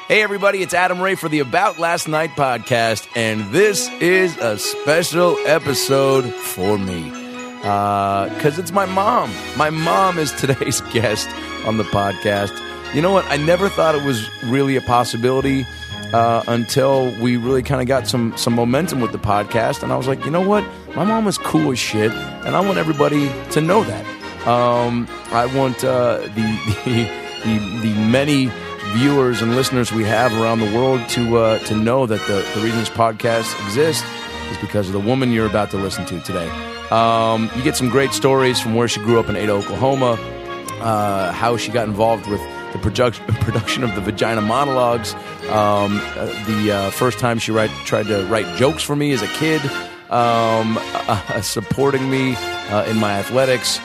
Hey everybody, it's Adam Ray for the About Last Night podcast, and this is a special episode for me. Because it's my mom. My mom is today's guest on the podcast. You know what? I never thought it was really a possibility until we really kind of got some momentum with the podcast, and I was like, you know what? My mom is cool as shit, and I want everybody to know that. I want the many viewers and listeners we have around the world to know that the reason this podcast exists is because of the woman you're about to listen to today. You get some great stories from where she grew up in Ada, Oklahoma, how she got involved with the production of the Vagina Monologues, the first time she tried to write jokes for me as a kid, supporting me in my athletics,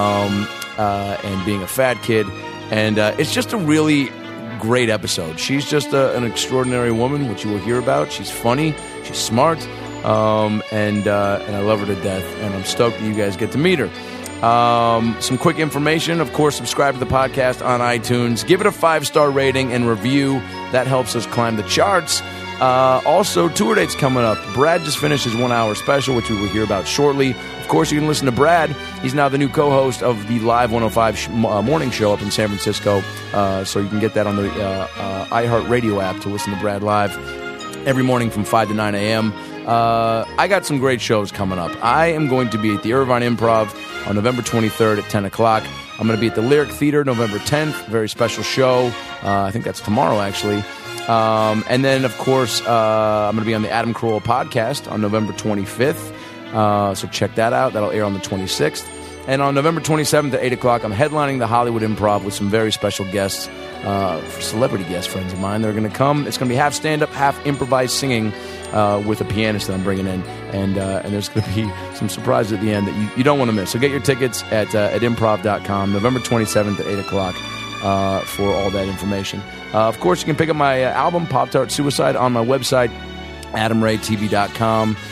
and being a fat kid. And it's just a really great episode. She's just an extraordinary woman, which you will hear about. She's funny, she's smart, and I love her to death, and I'm stoked that you guys get to meet her. Some quick information, of course, subscribe to the podcast on iTunes. Give it a 5-star rating and review. That helps us climb the charts. Also, tour dates coming up. Brad just finished his 1-hour special, which we will hear about shortly. Of course, you can listen to Brad. He's now the new co-host of the Live 105 morning show up in San Francisco. So you can get that on the iHeartRadio app to listen to Brad live every morning from 5 to 9 a.m. I got some great shows coming up. I am going to be at the Irvine Improv on November 23rd at 10 o'clock. I'm going to be at the Lyric Theater November 10th. Very special show. I think that's tomorrow, actually. And then, of course, I'm going to be on the Adam Carolla podcast on November 25th. So check that out. That'll air on the 26th. And on November 27th at 8 o'clock, I'm headlining the Hollywood Improv with some very special guests, celebrity guest friends of mine. They're going to come. It's going to be half stand-up, half improvised singing with a pianist that I'm bringing in. And there's going to be some surprises at the end that you don't want to miss. So get your tickets at improv.com, November 27th at 8 o'clock for all that information. Of course, you can pick up my album, Pop-Tart Suicide, on my website, adamraytv.com.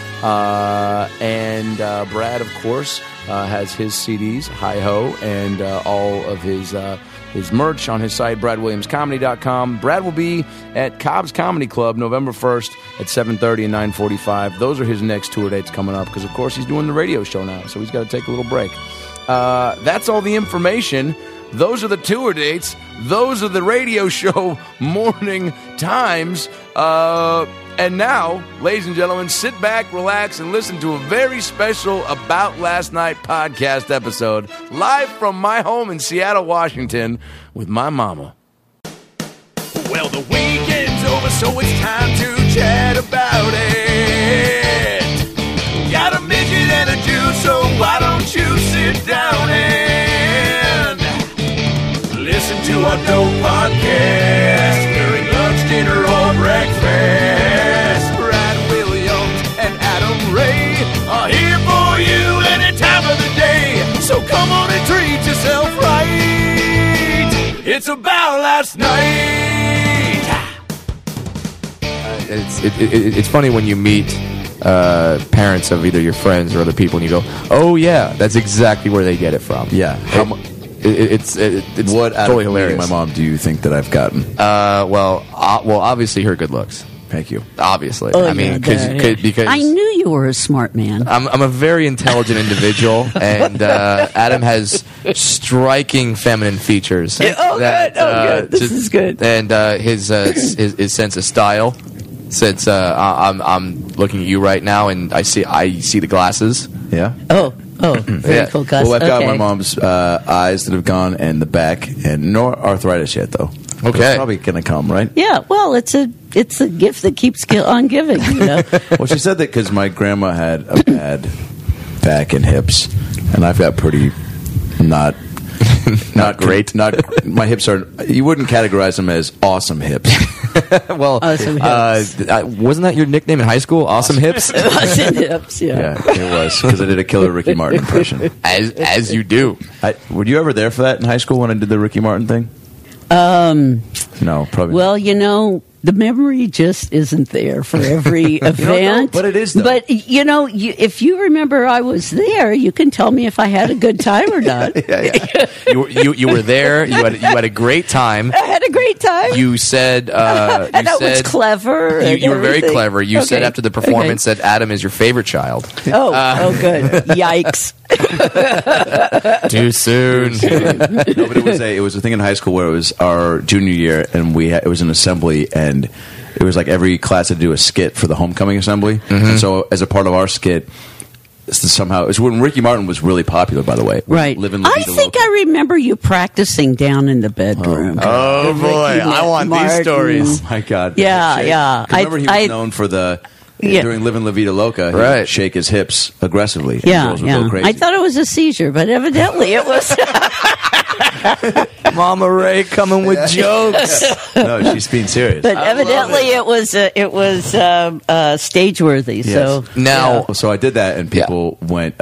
And Brad, of course, has his CDs, Hi-Ho, and all of his merch on his site, bradwilliamscomedy.com. Brad will be at Cobb's Comedy Club November 1st at 7:30 and 9:45. Those are his next tour dates coming up because, of course, he's doing the radio show now, so he's got to take a little break. That's all the information. Those are the tour dates. Those are the radio show morning times. And now, ladies and gentlemen, sit back, relax, and listen to a very special About Last Night podcast episode, live from my home in Seattle, Washington, with my mama. Well, the weekend's over, so it's time to chat about it. Got a midget and a Jew, so why don't you sit down and listen to our dope podcast during lunch, dinner, or breakfast. Brad Williams and Adam Ray are here for you any time of the day. So come on and treat yourself right. It's About Last Night. It's funny when you meet parents of either your friends or other people, and you go, "Oh yeah, that's exactly where they get it from." Yeah. It's what totally hilarious. My mom, do you think that I've gotten? Well, obviously her good looks. Thank you. Obviously, Oh, I mean, because I knew you were a smart man. I'm a very intelligent individual, and Adam has striking feminine features. Good. This is good. And his sense of style. Since I'm looking at you right now, and I see the glasses. Yeah. Oh, very cool, Gus. Well, I've got my mom's eyes that have gone and the back, and no arthritis yet, though. Okay. It's probably going to come, right? Yeah, well, it's a gift that keeps on giving, you know. Well, she said that because my grandma had a bad back and hips, and I've got pretty not great. My hips are. You wouldn't categorize them as awesome hips. Well, Awesome Hips. Wasn't that your nickname in high school? Awesome Hips. Awesome Hips, yeah. Yeah, it was because I did a killer Ricky Martin impression. As you do. Were you ever there for that in high school when I did the Ricky Martin thing? No, probably. Well, you know, the memory just isn't there for every event. but it is, though. But if you remember I was there, you can tell me if I had a good time or not. You were there. You had a great time. I had a great time. You said and I was clever. You were very everything. clever. You said after the performance that Adam is your favorite child. Oh, good. Yikes. Too soon. No, but it was a thing in high school where it was our junior year, and it was an assembly, and it was like every class had to do a skit for the homecoming assembly. And so, as a part of our skit, somehow it was when Ricky Martin was really popular. By the way, Right. I think I remember you practicing down in the bedroom. Oh boy, I want these stories. Oh my God! Yeah, yeah. 'Cause remember, he was known for during Livin' La Vida Loca, he would shake his hips aggressively. and Yeah, girls would go crazy. I thought it was a seizure, but evidently it was. Mama Ray coming with jokes. No, she's being serious. But evidently it was stage worthy. Yes. So Now, So I did that, and people went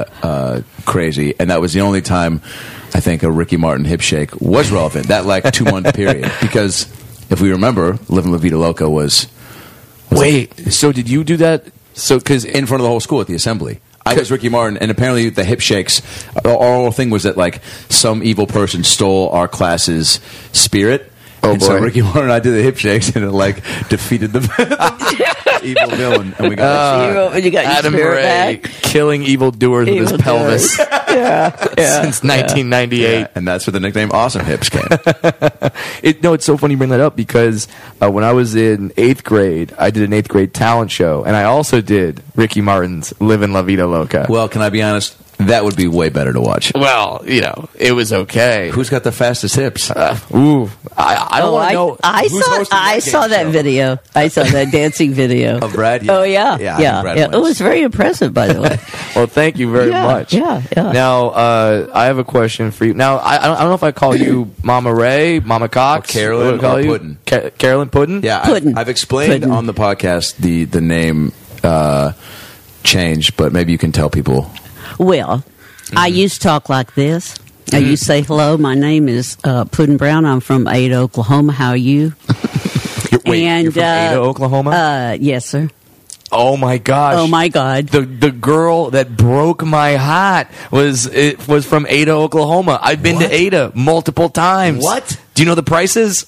crazy, and that was the only time I think a Ricky Martin hip shake was relevant. That 2-month period, because if we remember, "Livin' La Vida Loca" was wait. So did you do that? So because in front of the whole school at the assembly. I was Ricky Martin, and apparently the hip shakes. Our whole thing was that some evil person stole our class's spirit. Oh, and so boy. Ricky Martin and I did the hip shakes, and it defeated the evil villain, and we got you got your Adam spirit Ray back. killing evildoers with his pelvis since 1998. and that's where the nickname Awesome Hips came. It's so funny you bring that up because when I was in 8th grade, I did an 8th grade talent show, and I also did Ricky Martin's "Livin' La Vida Loca." Well, can I be honest? That would be way better to watch. Well, it was okay. Who's got the fastest hips? I don't want to know. I saw that video. I saw that dancing video Of Brad? Oh yeah, I think Brad It wins. was very impressive, by the way. Well, thank you very much. Yeah. Now, I have a question for you. Now, I don't know if I call you Mama Ray, Mama Cox, Or Carolyn, what do I call or you? Puddin'. Carolyn Puddin. Yeah, Puddin'. I've explained Puddin'. on the podcast the name change, but maybe you can tell people. Well, I used to talk like this. I used to say, "Hello, my name is Puddin' Brown. I'm from Ada, Oklahoma. How are you?" You're from Ada, Oklahoma? Yes, sir. Oh my gosh! Oh my God! The girl that broke my heart was from Ada, Oklahoma. I've been to Ada multiple times. What? Do you know the prices?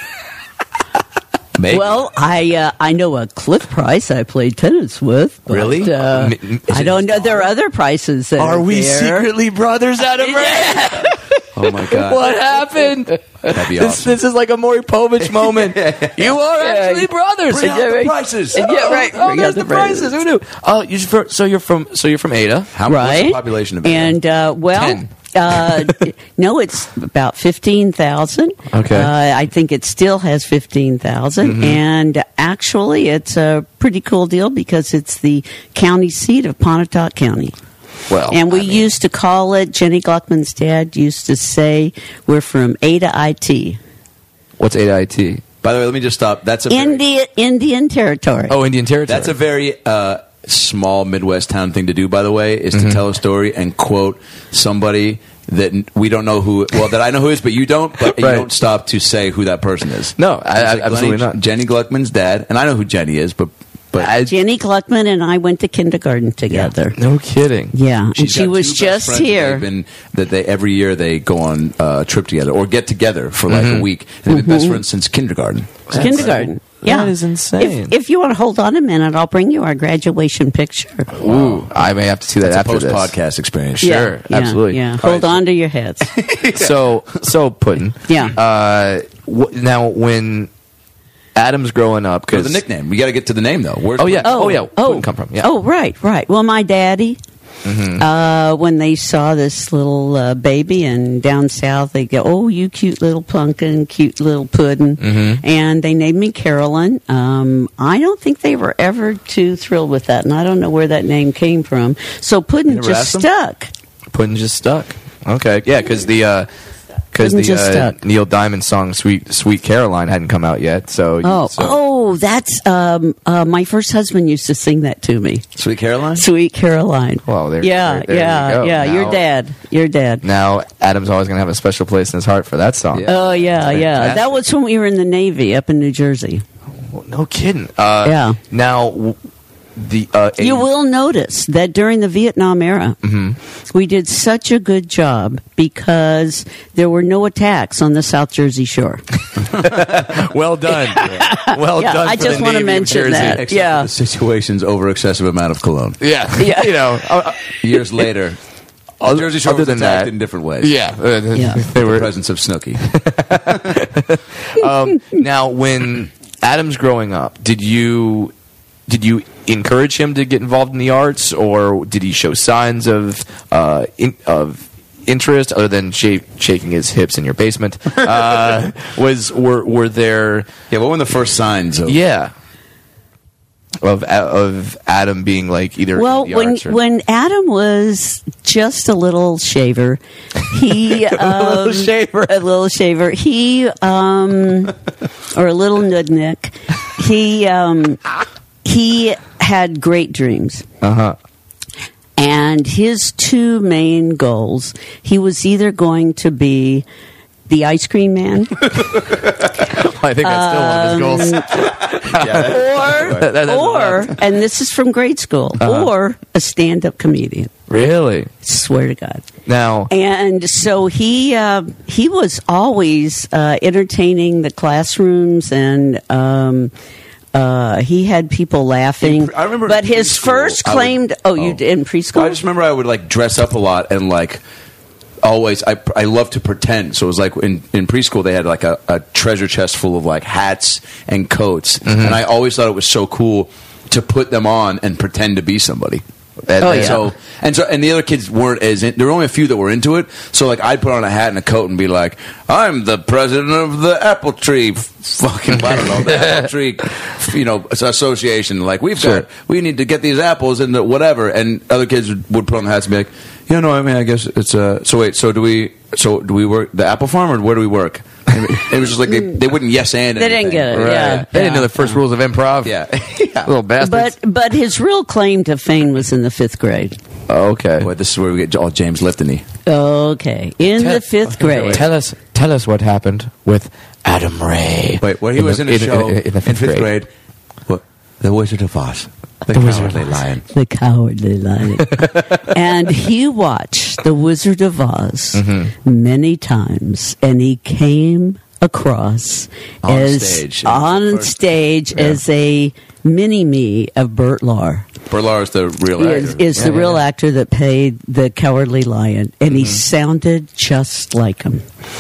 Maybe. Well, I know a Cliff Price I played tennis with. But, Really? I don't know. There are other prices. That Are we there. secretly brothers, Adam Ray? Oh my God! What happened? That'd be awesome. This is like a Maury Povich moment. You are actually brothers. Bring out the prices. Yeah, right. Oh, Bring there's out the the prices. Who knew? Oh, so you're from Ada. What's Right. the population of Ada? And well, 10. no, it's about 15,000. Okay. I think it still has 15,000, and actually, it's a pretty cool deal because it's the county seat of Pontotoc County. Well, And we used to call it, Jenny Gluckman's dad used to say, we're from Ada IT. what's Ada IT? By the way, let me just stop. That's a Indian territory. Oh, Indian Territory. That's a very small Midwest town thing to do, by the way, is to tell a story and quote somebody that we don't know who, well, that I know who is, but you don't, but you Right. don't stop to say who that person is. No, It's absolutely not. Jenny Gluckman's dad, and I know who Jenny is, but Jenny Gluckman and I went to kindergarten together. No kidding. Yeah, and she's she got was two best just friends here. that they every year they go on a trip together or get together for like a week. And they've been best friends since kindergarten. Kindergarten. Yeah. That is insane. If you want to hold on a minute, I'll bring you our graduation picture. Ooh, I may have to see that It's a after post this. podcast experience. Sure, absolutely. Yeah, All hold right, on to your heads. So Puddin'. Yeah. Now when Adam's growing up, Because because the nickname, we got to get to the name though. Where's Where'd Puddin' come from? Yeah. Oh, right. Well, my daddy, when they saw this little baby, and down south, they go, "Oh, you cute little pumpkin, cute little puddin'," and they named me Carolyn. I don't think they were ever too thrilled with that, and I don't know where that name came from. So Puddin' never just asked them? stuck. Puddin' just stuck. Okay, yeah, because the Puddin' just stuck. Neil Diamond song "Sweet Caroline" hadn't come out yet. So That's my first husband used to sing that to me. Sweet Caroline? Sweet Caroline. Well, there you yeah. go. Your Now- dad. now Adam's always going to have a special place in his heart for that song. Yeah. Oh yeah. Fantastic. That was when we were in the Navy up in New Jersey. Well, no kidding. Yeah. Now, You will notice that during the Vietnam era, we did such a good job because there were no attacks on the South Jersey Shore. well done. Well Yeah, done. I for just the wanna Navy of mention Jersey. that. Except Yeah. for the situation's over excessive amount of cologne. Yeah. Yeah. You know, Years later, other- Jersey Shore other was than attacked that- in different ways. yeah. Yeah. They The were. presence of Snooki. Now, when Adam's growing up, did you encourage him to get involved in the arts, or did he show signs of interest other than shaking his hips in your basement? Were there? Yeah, what were the first signs of? Yeah. Of Adam being like either Well, in the arts or, when Adam was just a little shaver, he little shaver. a little shaver, he or a little nudnik, he had great dreams. And his two main goals, he was either going to be the ice cream man I think that's still one of his goals. or and this is from grade school, or a stand-up comedian. Really? Swear to God. Now, And so he was always entertaining the classrooms, and he had people laughing. I remember but in his preschool, first I would- claimed. You did in preschool? I just remember I would like dress up a lot and like always I love to pretend. So it was like in preschool they had like a treasure chest full of like hats and coats, and I always thought it was so cool to put them on and pretend to be somebody. And, Oh, and yeah. and the other kids weren't as there were only a few that were into it. So like I'd put on a hat and a coat and be like, I'm the president of the apple tree fucking I don't know, the apple tree association. Like we need to get these apples and whatever. And other kids would put on the hats and be like, yeah, no, I mean I guess it's so do we work the apple farm or where do we work? And it was just like they wouldn't yes and They didn't get it. right. Yeah, They didn't know the first rules of improv. Yeah. Little bastards. but his real claim to fame was in the 5th grade. Oh, okay. Boy, this is where we get all James Liftony. Okay, in the 5th grade. Tell us what happened with Adam Ray. Wait, where he was in a show in the fifth grade. What? The Wizard of Oz. The Cowardly Lion. The Cowardly Lion. And he watched The Wizard of Oz many times, and he came across On stage. as a mini-me of Bert Lahr. Bert Lahr is the real actor. Is the real actor that played the Cowardly Lion, and he sounded just like him.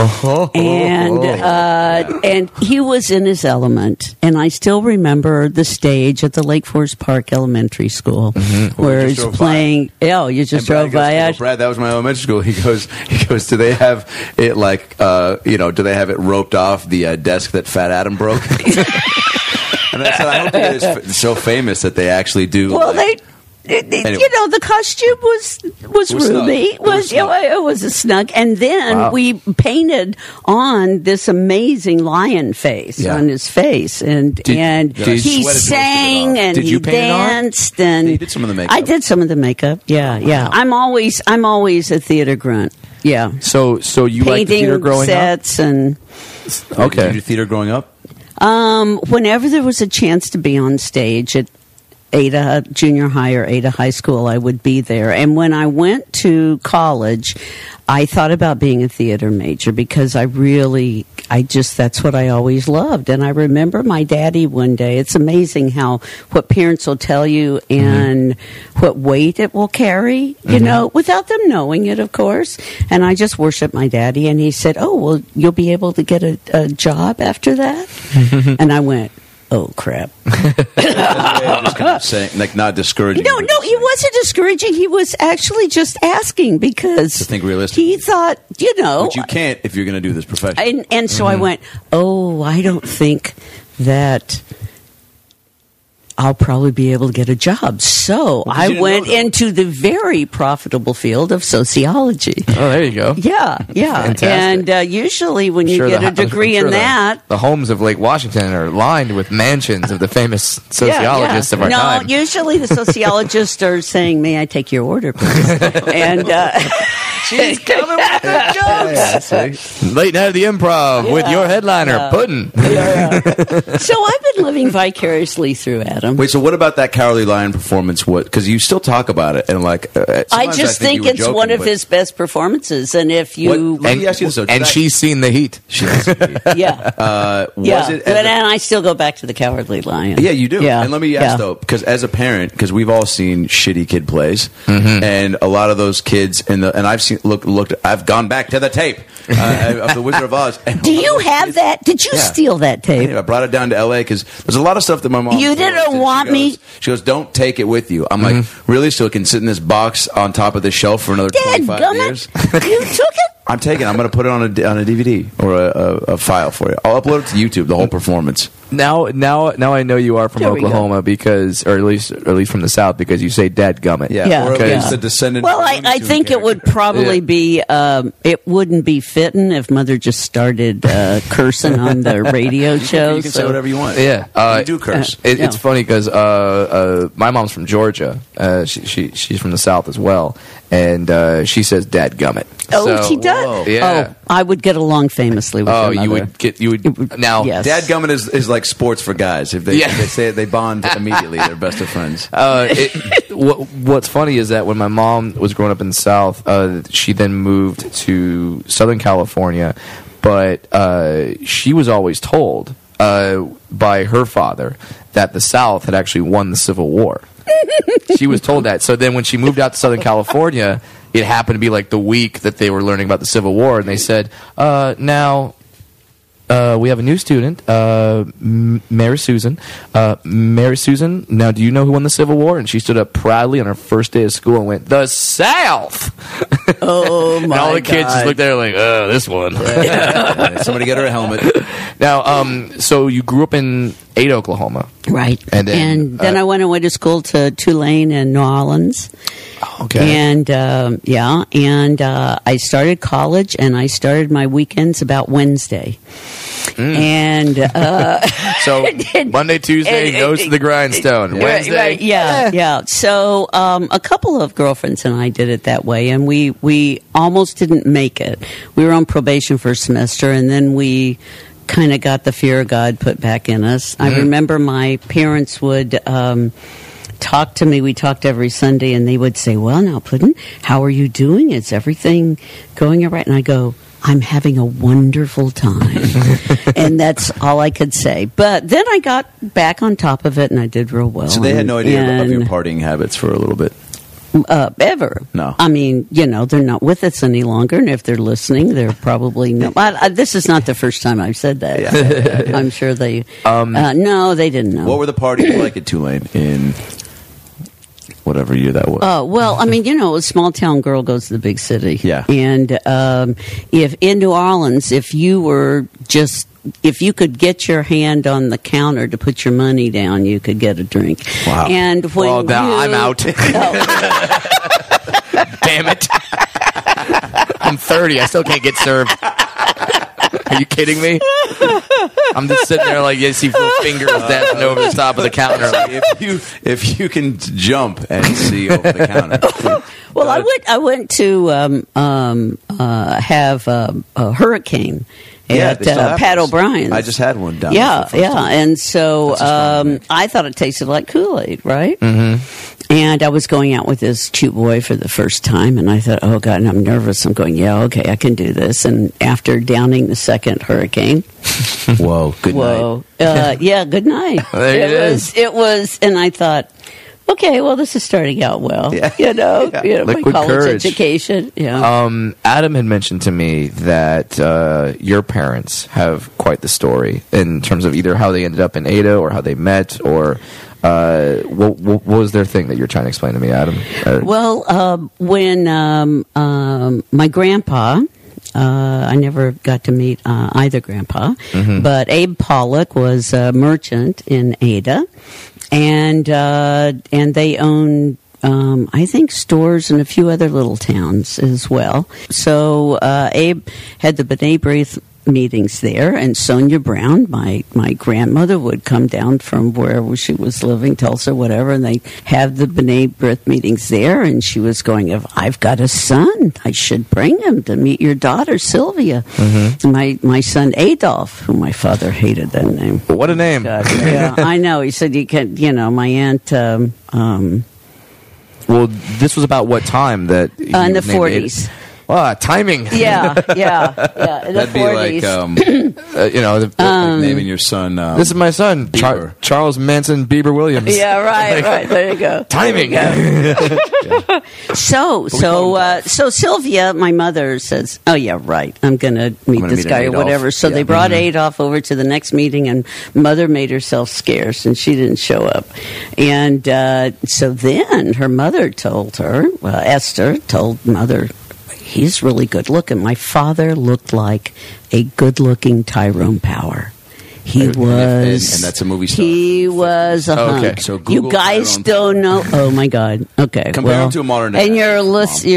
And he was in his element. And I still remember the stage at the Lake Forest Park Elementary School where just he's drove playing. Oh, you just drove by it. Brad, that was my elementary school. He goes, do they have it like, do they have it roped off the desk that Fat Adam broke? And I said, I hope it is so famous that they actually do. Well, like, Anyway. The costume was snug. Ruby. It was snug. It was a snug, and then we painted on this amazing lion face on his face, and he sang and he danced, and you did some of the makeup. I did some of the makeup. Yeah, yeah. I'm always a theater grunt. Yeah. So you liked the theater growing sets up? And Did you do theater growing up? whenever there was a chance to be on stage at Ada Junior High or Ada High School, I would be there. And when I went to college, I thought about being a theater major because that's what I always loved. And I remember my daddy one day, it's amazing what parents will tell you and what weight it will carry, without them knowing it, of course. And I just worshiped my daddy, and he said, "Oh, well, you'll be able to get a job after that?" And I went, "Oh, crap." Just kind of saying, like, not discouraging. No, he wasn't discouraging. He was actually just asking because To think realistically. he thought, But you can't if you're going to do this professionally. and so I went, "Oh, I don't think that I'll probably be able to get a job." So I didn't went know that. into the very profitable field of sociology. Oh, there you go. Yeah. Fantastic. And usually when you get a degree in that, the homes of Lake Washington are lined with mansions of the famous sociologists of our time. No, usually the sociologists are saying, "May I take your order, please?" And She's coming with the jokes. Late night at the Improv with your headliner, Puddin'. So I've been living vicariously through Adam. Wait, so what about that Cowardly Lion performance? What? Because you still talk about it, and like, I just think you were it's joking, one of but- his best performances. And if you, Let me ask you this, though. And she's seen the heat. yeah, Was it? but and I still go back to the Cowardly Lion. Yeah, you do. Yeah. And let me ask though, because as a parent, because we've all seen shitty kid plays, and a lot of those kids and I've seen looked. I've gone back to the tape of the Wizard of Oz. And Do you have that? Did you steal that tape? I brought it down to L.A. because there's a lot of stuff that my mom. You didn't want me. She goes, "Don't take it with you." I'm like, "Really?" So it can sit in this box on top of the shelf for another 25 years. You took it. I'm taking it. I'm going to put it on a DVD or a file for you. I'll upload it to YouTube. The whole performance. Now I know you are from There we go. Oklahoma because, or at least from the South, because you say "dadgummit." Yeah. Or at Because- least a descendant. Well, from a I Looney Tunes think it would character. probably be. It wouldn't be fitting if Mother just started cursing on the radio show. You can say whatever you want. Yeah, you do curse. It's funny because my mom's from Georgia. She's from the South as well, and she says "dadgummit." Oh, So- she does. Whoa. Yeah. Oh, I would get along famously with Oh, your you mother. would now. Yes. Dadgummit is like sports for guys. If they, Yeah. if they say it, they bond immediately. They're best of friends. What's funny is that when my mom was growing up in the South, she then moved to Southern California, but she was always told by her father that the South had actually won the Civil War. She was told that. So then when she moved out to Southern California, it happened to be like the week that they were learning about the Civil War, and they said, now... we have a new student, Mary Susan. Mary Susan, now do you know who won the Civil War? And she stood up proudly on her first day of school and went, "The South!" Oh, my And all the kids just God. looked at her like, "Oh, this one." Somebody get her a helmet. Now, so you grew up in Ada, Oklahoma. Right. And then, I went away to school to Tulane and New Orleans. Okay. And I started college, and I started my weekends about Wednesday. And So Monday, Tuesday, goes to the grindstone. Wednesday, Right, yeah. So a couple of girlfriends and I did it that way, and we almost didn't make it. We were on probation for a semester, and then we kind of got the fear of God put back in us. I remember my parents would talk to me. We talked every Sunday, and they would say, "Well, now, Puddin', how are you doing? Is everything going all right?" And I go, "I'm having a wonderful time." And that's all I could say. But then I got back on top of it, and I did real well. So they had no idea of your And, partying habits for a little bit. ever. No. I mean, they're not with us any longer, and if they're listening, they're probably no. This is not the first time I've said that. Yeah. I'm sure they. No, they didn't know. What were the parties like at Tulane in whatever year that was? Well, I mean, a small town girl goes to the big city. Yeah. And if in New Orleans, if you could get your hand on the counter to put your money down, you could get a drink. Wow. And when Well, now I'm out. Damn it. I'm 30. I still can't get served. Are you kidding me? I'm just sitting there like, you see four fingers dancing over the top of the counter. Like, if you can jump and see over the counter. Well, I went to have a hurricane at they still have Pat those. O'Brien's. I just had one down Yeah, there for the first time. and so That's a strong drink. I thought it tasted like Kool-Aid, right? Mm-hmm. And I was going out with this cute boy for the first time, and I thought, oh, God, and I'm nervous. I'm going, yeah, okay, I can do this. And after downing the second hurricane, Whoa, good night. yeah, good night. There it was, and I thought, okay, well, this is starting out well. Yeah. My Liquid college courage. education. Yeah. Adam had mentioned to me that your parents have quite the story in terms of either how they ended up in Ada or how they met, or what was their thing that you're trying to explain to me, Adam? Well, when my grandpa, I never got to meet either grandpa, but Abe Pollock was a merchant in Ada, and they owned, I think, stores in a few other little towns as well. So Abe had the B'nai B'rith meetings there, and Sonia Brown, my grandmother, would come down from wherever she was living, Tulsa, whatever, and they have the B'nai B'rith meetings there, and she was going, if I've got a son, I should bring him to meet your daughter, Sylvia. My son, Adolf, who my father hated that name. What a name. God, yeah, I know. He said, you can, my aunt... Well, this was about what time that in the 40s. Timing. Yeah. In the That'd be 40s. like naming your son. This is my son, Charles Manson Bieber Williams. Yeah, right. There you go. Timing. So Sylvia, my mother, says, "Oh yeah, right. I'm going to meet this guy or whatever." So they brought Adolf over to the next meeting, and Mother made herself scarce, and she didn't show up. And so then her mother told her, Esther told Mother, he's really good looking. My father looked like a good-looking Tyrone Power. He was, and that's a movie star. He was a hunk. So Google you guys Tyrone don't know. Oh my God. Okay, compare him to a modern day. And you're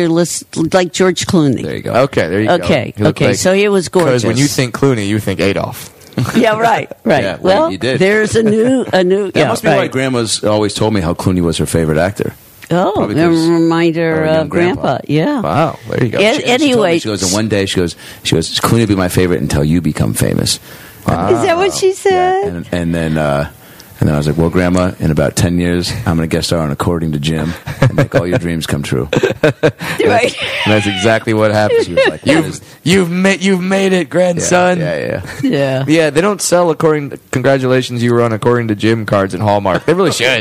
like George Clooney. There you go. Okay, there you go. Okay. So he was gorgeous. Because when you think Clooney, you think Adolf. Yeah, right. Yeah, well, you did. There's a new. That must be right. why Grandma's always told me how Clooney was her favorite actor. Oh, Probably a 'cause reminder our young of Grandpa. Yeah. Wow, there you go. Yeah. She told Anyway, me, she goes, and one day she goes, Clooney will be my favorite until you become famous. Is that what she said? Yeah, and then I was like, well, Grandma, in about 10 years, I'm going to guest star on According to Jim and make all your dreams come true. Right. And that's exactly what happened. She was like, You've made it, grandson. Yeah. Yeah. They don't sell congratulations, you were on According to Jim cards in Hallmark. They really should.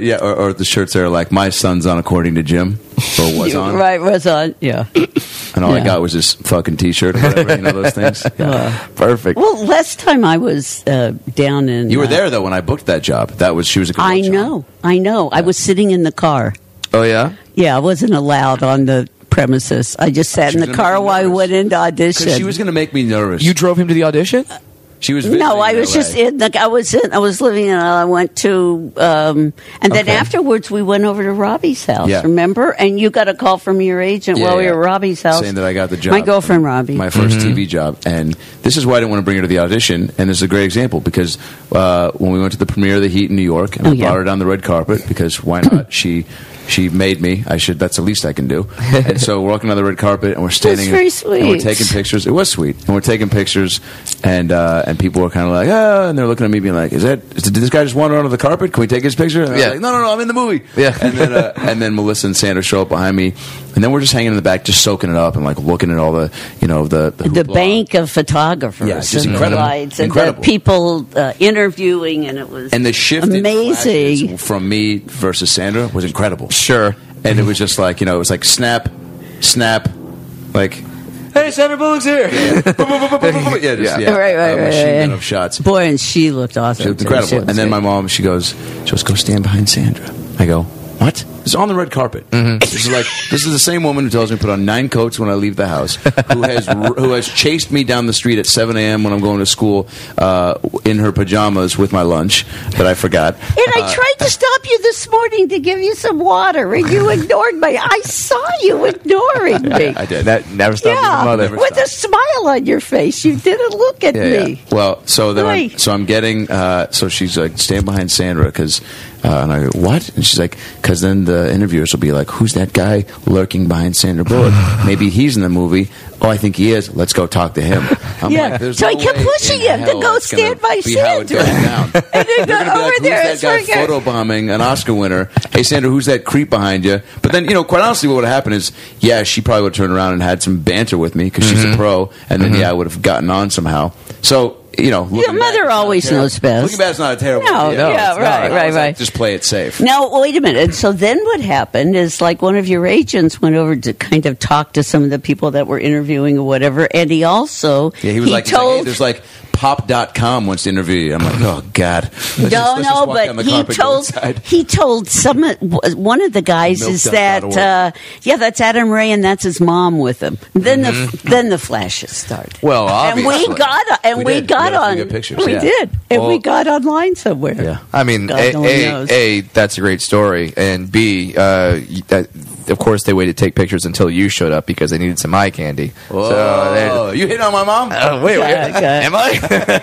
Or the shirts that are like, my son's on According to Jim, or was on. Right, was on. Yeah. And all I Yeah. got was this fucking T-shirt or whatever, those things. Yeah. Perfect. Well, last time I was down in. You were there, though, when I booked that job. She was a good I job. know. I was sitting in the car. Oh, yeah? Yeah, I wasn't allowed on the premises. I just sat in the car while I went into audition. Because she was going to make me nervous. You drove him to the audition? She was visiting No, I was LA. just I was living in. I went to, and then afterwards we went over to Robbie's house. Yeah. Remember? And you got a call from your agent while we were at Robbie's house, saying that I got the job. My girlfriend Robbie. My first TV job, and this is why I didn't want to bring her to the audition. And this is a great example because when we went to the premiere of The Heat in New York, and I brought her down the red carpet because why not? She made me. That's the least I can do. And so we're walking on the red carpet, and we're standing. That's very sweet. And we're taking pictures. It was sweet. And we're taking pictures, and people were kind of like, and they're looking at me, being like, did this guy just wander onto the carpet? Can we take his picture? And I was like, no, I'm in the movie. Yeah. And then Melissa and Sandra show up behind me, and then we're just hanging in the back, just soaking it up, and like looking at all the the hoopla. bank of photographers. Yeah, it's just and incredible. Lights and Incredible. the people interviewing, and it was And the shift in amazing. flashes from me versus Sandra was incredible. Sure. And it was just like, it was like snap, like, Hey, Sandra Bullock's here. Right, machine gun of shots. Boy, and she looked awesome. She looked incredible. And then my mom, she goes, go stand behind Sandra. I go, what? It's on the red carpet. This is the same woman who tells me to put on 9 coats when I leave the house, who has chased me down the street at 7 a.m. when I'm going to school in her pajamas with my lunch that I forgot. And I tried to stop you this morning to give you some water, and you ignored me. I saw you ignoring me. I did. That never stopped Yeah, your mother. with a smile on your face. You didn't look at me. Yeah. Well, so then Right. I'm getting. So she's like, stand behind Sandra because, and I go, what? And she's like, because then the interviewers will be like, who's that guy lurking behind Sandra Bullock? Maybe he's in the movie. Oh, I think he is. Let's go talk to him. I'm Yeah. like, there's So I no kept way pushing in him to hell go that's gonna stand by be how it Sandra. goes down. And then They're go gonna be over like, there. who's that guy photobombing an Oscar winner? Hey, Sandra, who's that creep behind you? But then, quite honestly, what would have happened is, she probably would have turned around and had some banter with me because she's a pro, and then, I would have gotten on somehow. So, looking mother back, always knows best. Looking back, it's not a terrible No, idea. yeah, It's not. right. Just play it safe. Now, wait a minute. And so then what happened is like one of your agents went over to kind of talk to some of the people that were interviewing or whatever, and he also Yeah, he was like, hey, there's like pop.com wants to interview you. I'm like, oh God. Let's just walk down the carpet, go inside. he told one of the guys is that that's Adam Ray and that's his mom with him. Then the flashes started. Well, obviously. We got on. Good pictures, we yeah. did, and we got online somewhere. Yeah. I mean, God only knows. A, that's a great story, and B, of course, they waited to take pictures until you showed up because they needed some eye candy. Oh, you hit on my mom? Wait, Okay. am I?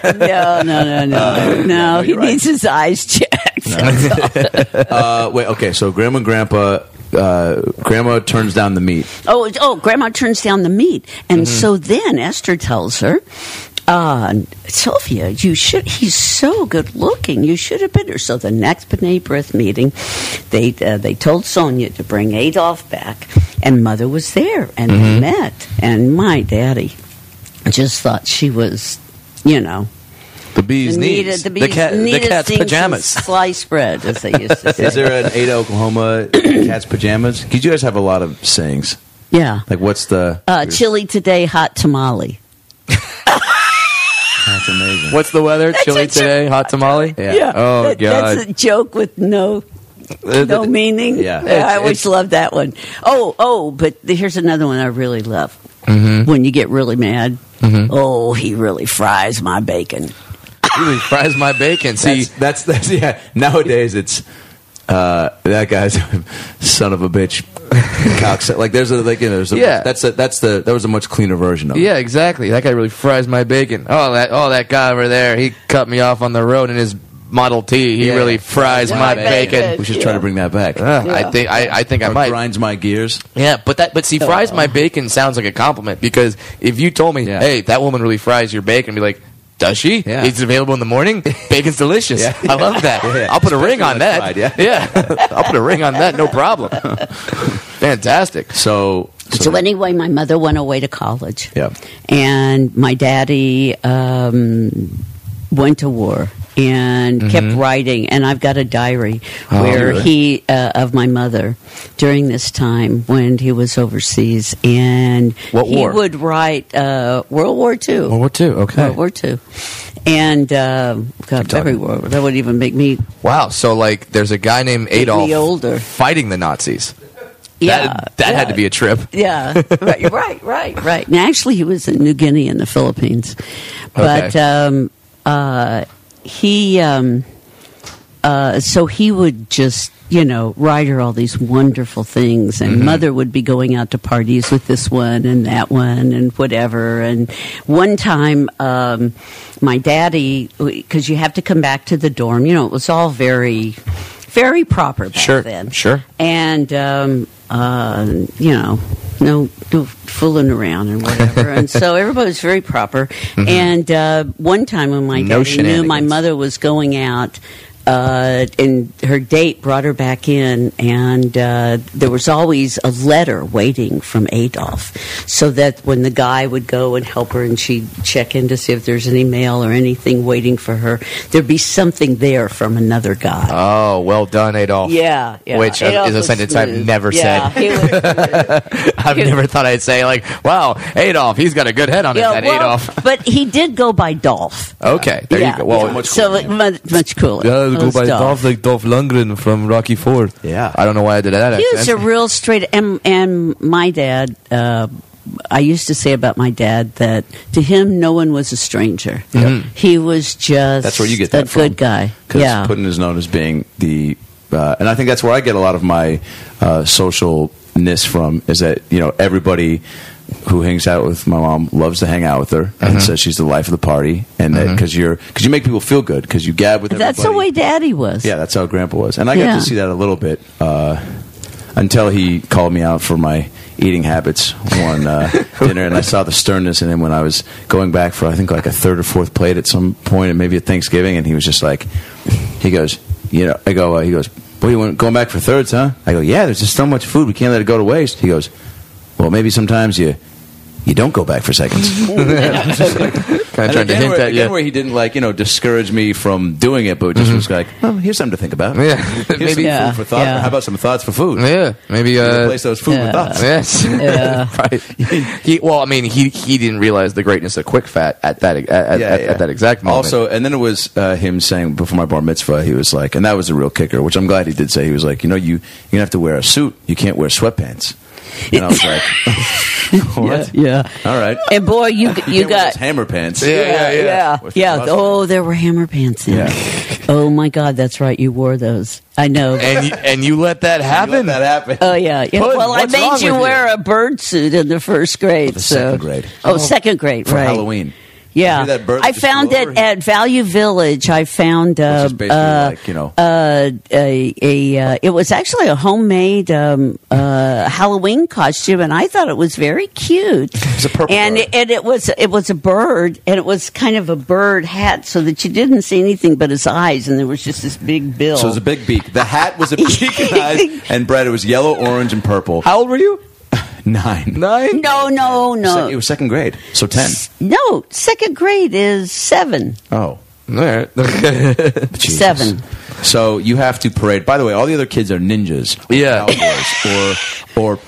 No. He needs his eyes checked. Wait, okay, so Grandma and Grandpa, Grandma turns down the meat. Oh, Grandma turns down the meat. And so then Esther tells her, Sylvia, he's so good looking. You should have been here. So the next B'nai B'rith meeting, they told Sonia to bring Adolf back, and Mother was there, and they met. And my daddy just thought she was, The bee's knees. the cat's thing pajamas. since sliced bread, as they used to say. Is there an Ada, Oklahoma cat's pajamas? Because you guys have a lot of sayings. Yeah. Like, what's the... chili today, hot tamale. That's amazing. What's the weather? Chilly today, hot tamale? Yeah. Oh, God. That's a joke with no meaning. Yeah. I always love that one. But here's another one I really love. When you get really mad, oh, he really fries my bacon. Really fries my bacon. See, That's yeah. Nowadays, it's that guy's son of a bitch. Cocksucker. Like there's a Yeah. that was a much cleaner version of it. yeah, exactly. That guy really fries my bacon. That guy over there, he cut me off on the road in his Model T. He really fries my bacon. We should try to bring that back. I think I Or might. grinds my gears. Yeah, but see, fries my bacon sounds like a compliment because if you told me, hey, that woman really fries your bacon, I'd be like, does she? Yeah. It's available in the morning. Bacon's delicious. Yeah. I love that. Yeah. I'll put a ring on that. Fried, yeah. I'll put a ring on that. No problem. Fantastic. So Anyway, my mother went away to college. Yeah. And my daddy went to war and kept writing. And I've got a diary where really? he of my mother during this time when he was overseas. And What he war? would write World War II. World War II. Okay. World War II. And God, every war. That would even make me Wow. So like, there's a guy named Adolf me older. fighting the Nazis. Yeah, That had to be a trip. Yeah, right. Now, actually, he was in New Guinea in the Philippines, but so he would just write her all these wonderful things, and Mother would be going out to parties with this one and that one and whatever. And one time, my daddy, because you have to come back to the dorm, it was all very, very proper back then. Sure. And no fooling around and whatever. And so everybody was very proper. And one time when my daddy knew my mother was going out, and her date brought her back in, and there was always a letter waiting from Adolf, so that when the guy would go and help her and she'd check in to see if there's any mail or anything waiting for her, there'd be something there from another guy. Oh, well done, Adolf. Yeah. Which Adolf is a was sentence smooth. I've never Yeah, said. he was smooth. I've never thought I'd say, like, wow, Adolf, he's got a good head on his head, Adolf. But he did go by Dolph. Okay, there you go. Well, much So much cooler. yeah, It was Dolph. like Dolph Lundgren from Rocky IV. Yeah. I don't know why I did that. He was a real straight, and my dad, I used to say about my dad that to him, no one was a stranger. He was just that's where you get that a from. good guy. Because Yeah. Putin is known as being the, and I think that's where I get a lot of my socialness from. Is that everybody who hangs out with my mom loves to hang out with her and says she's the life of the party, and that because you make people feel good because you gab with everybody. That's the way Daddy was. Yeah, that's how Grandpa was, and I got to see that a little bit until he called me out for my eating habits one dinner, and I saw the sternness in him when I was going back for I think like a third or fourth plate at some point, and maybe at Thanksgiving, and he was just like, he goes, I go, he goes, "Boy, you going back for thirds, huh?" I go, "Yeah, there's just so much food, we can't let it go to waste." He goes, "Well, maybe sometimes you don't go back for seconds." Kind of trying to hint at you. Where he didn't discourage me from doing it, but just was like, "Oh, here's something to think about." Yeah. Here's Maybe. some food for thought. Yeah. How about some thoughts for food? Yeah, maybe. Replace those food with thoughts. Yes. Right. He didn't realize the greatness of Quick Fat at that at that exact moment. Also, and then it was him saying before my bar mitzvah, he was like, and that was the real kicker, which I'm glad he did say. He was like, you're gonna have to wear a suit. You can't wear sweatpants. And I was like, what? Yeah. All right. And boy, you Can't wear got those hammer pants. yeah. Oh, there were hammer pants in. Yeah. Oh my God, that's right. You wore those. I know. And you let that happen? Let that happen. Oh yeah. Puddin', Well, I what's wrong made you with wear a bird suit in the first grade. The so. second grade. Oh, second grade, For right? Halloween. Yeah, You hear that bird I just found flew it over? at Value Village. I found Which is basically like, you know. it was actually a homemade Halloween costume, and I thought it was very cute. It's a purple and bird. it was a bird, and it was kind of a bird hat, so that you didn't see anything but his eyes, and there was just this big bill. So it was a big beak. The hat was a beak and eyes, and Brett, it was yellow, orange, and purple. How old were you? 9. 9? No. It was second grade, so 10. No, second grade is 7. Oh. All right. Jesus. 7. So you have to parade. By the way, all the other kids are ninjas, or Yeah. cowboys,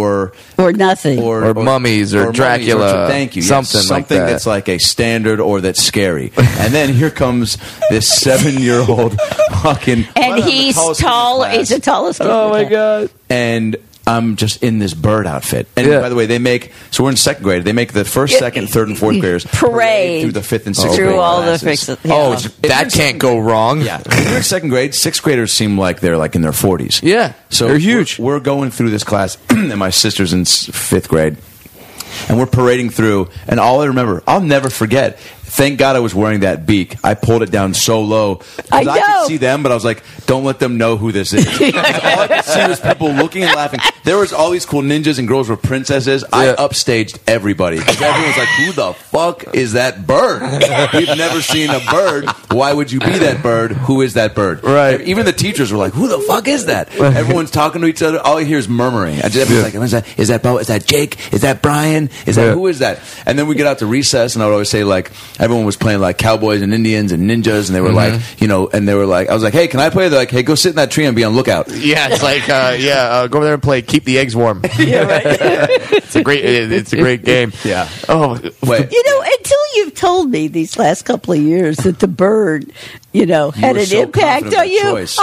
Or nothing. Or mummies, or Dracula. Thank you. Yes, Something like that. that's like a standard or that's scary. And then here comes this 7-year-old fucking. and he's tall. He's the tallest kid. Oh, my God. And I'm just in this bird outfit. And Yeah. by the way, they make, so we're in second grade. They make the first, second, third, and fourth graders Parade. through the fifth and sixth Through grade all the classes. fixes. Oh, Yeah. that can't go wrong. Yeah. If you're in second grade, sixth graders seem like they're like in their 40s. Yeah. So They're huge. We're going through this class, and my sister's in fifth grade, and we're parading through. And all I remember, I'll never forget. Thank God I was wearing that beak. I pulled it down so low. 'Cause I I know. could see them, but I was like, don't let them know who this is. All I could see was people looking and laughing. There was all these cool ninjas and girls were princesses. I Yeah. upstaged everybody. Because everyone was like, who the fuck is that bird? We've never seen a bird. Why would you be that bird? Who is that bird? Right. Even the teachers were like, who the fuck is that? Everyone's talking to each other. All you hear is murmuring. Everyone's like, is that Bo? Is that Jake? Is that Brian? Yeah. Who is that? And then we get out to recess, and I would always say, like, everyone was playing like cowboys and Indians and ninjas, and they were like, you know, and they were like, I was like, hey, can I play? They're like, hey, go sit in that tree and be on lookout. Yeah, it's like, go over there and play Keep the Eggs Warm. Yeah, right. It's a great game. Yeah. Oh, Wait. You know, until you've told me these last couple of years that the bird, had were an so impact confident on of you, that choice.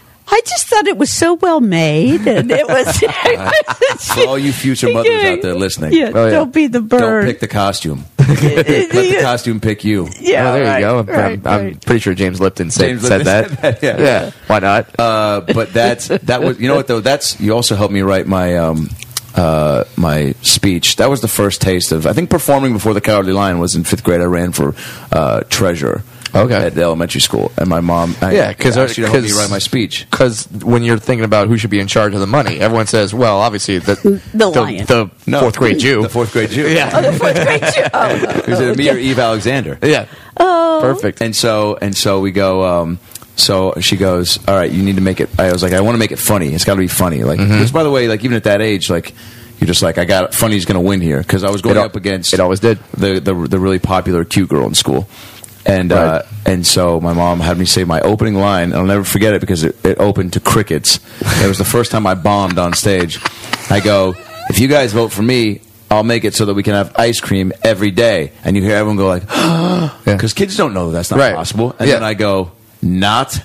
I just thought it was so well made, and it was. For all you future mothers out there listening, Yeah, Oh, yeah. don't be the bird. don't pick the costume. Let the costume pick you. Yeah, oh, there right, you go. right, I'm right. pretty sure James Lipton said Lipton that. said that, yeah. Yeah, why not? But that was, you know what though? You also helped me write my my speech. That was the first taste of, I think, performing before the Cowardly Lion was in 5th grade. I ran for treasurer. Okay. At the elementary school, and my mom, Yeah, 'cause asked you to help me write my speech. Because when you're thinking about who should be in charge of the money, everyone says, well, obviously, the lion. the No, fourth grade Jew. the 4th grade Jew. Yeah. The fourth grade Jew. Oh, Was it me or Eve Alexander? Yeah. Oh. Perfect. And so we go. So she goes, all right, you need to make it. I was like, I want to make it funny. It's got to be funny. Like, which, by the way, like even at that age, like you're just like, funny's going to win here, because I was going up against. It always did. The really popular cute girl in school. And Right. and so my mom had me say my opening line, and I'll never forget it because it opened to crickets. It was the first time I bombed on stage. I go, if you guys vote for me, I'll make it so that we can have ice cream every day. And you hear everyone go like, because kids don't know that's not Right. possible. And Yeah. then I go, not.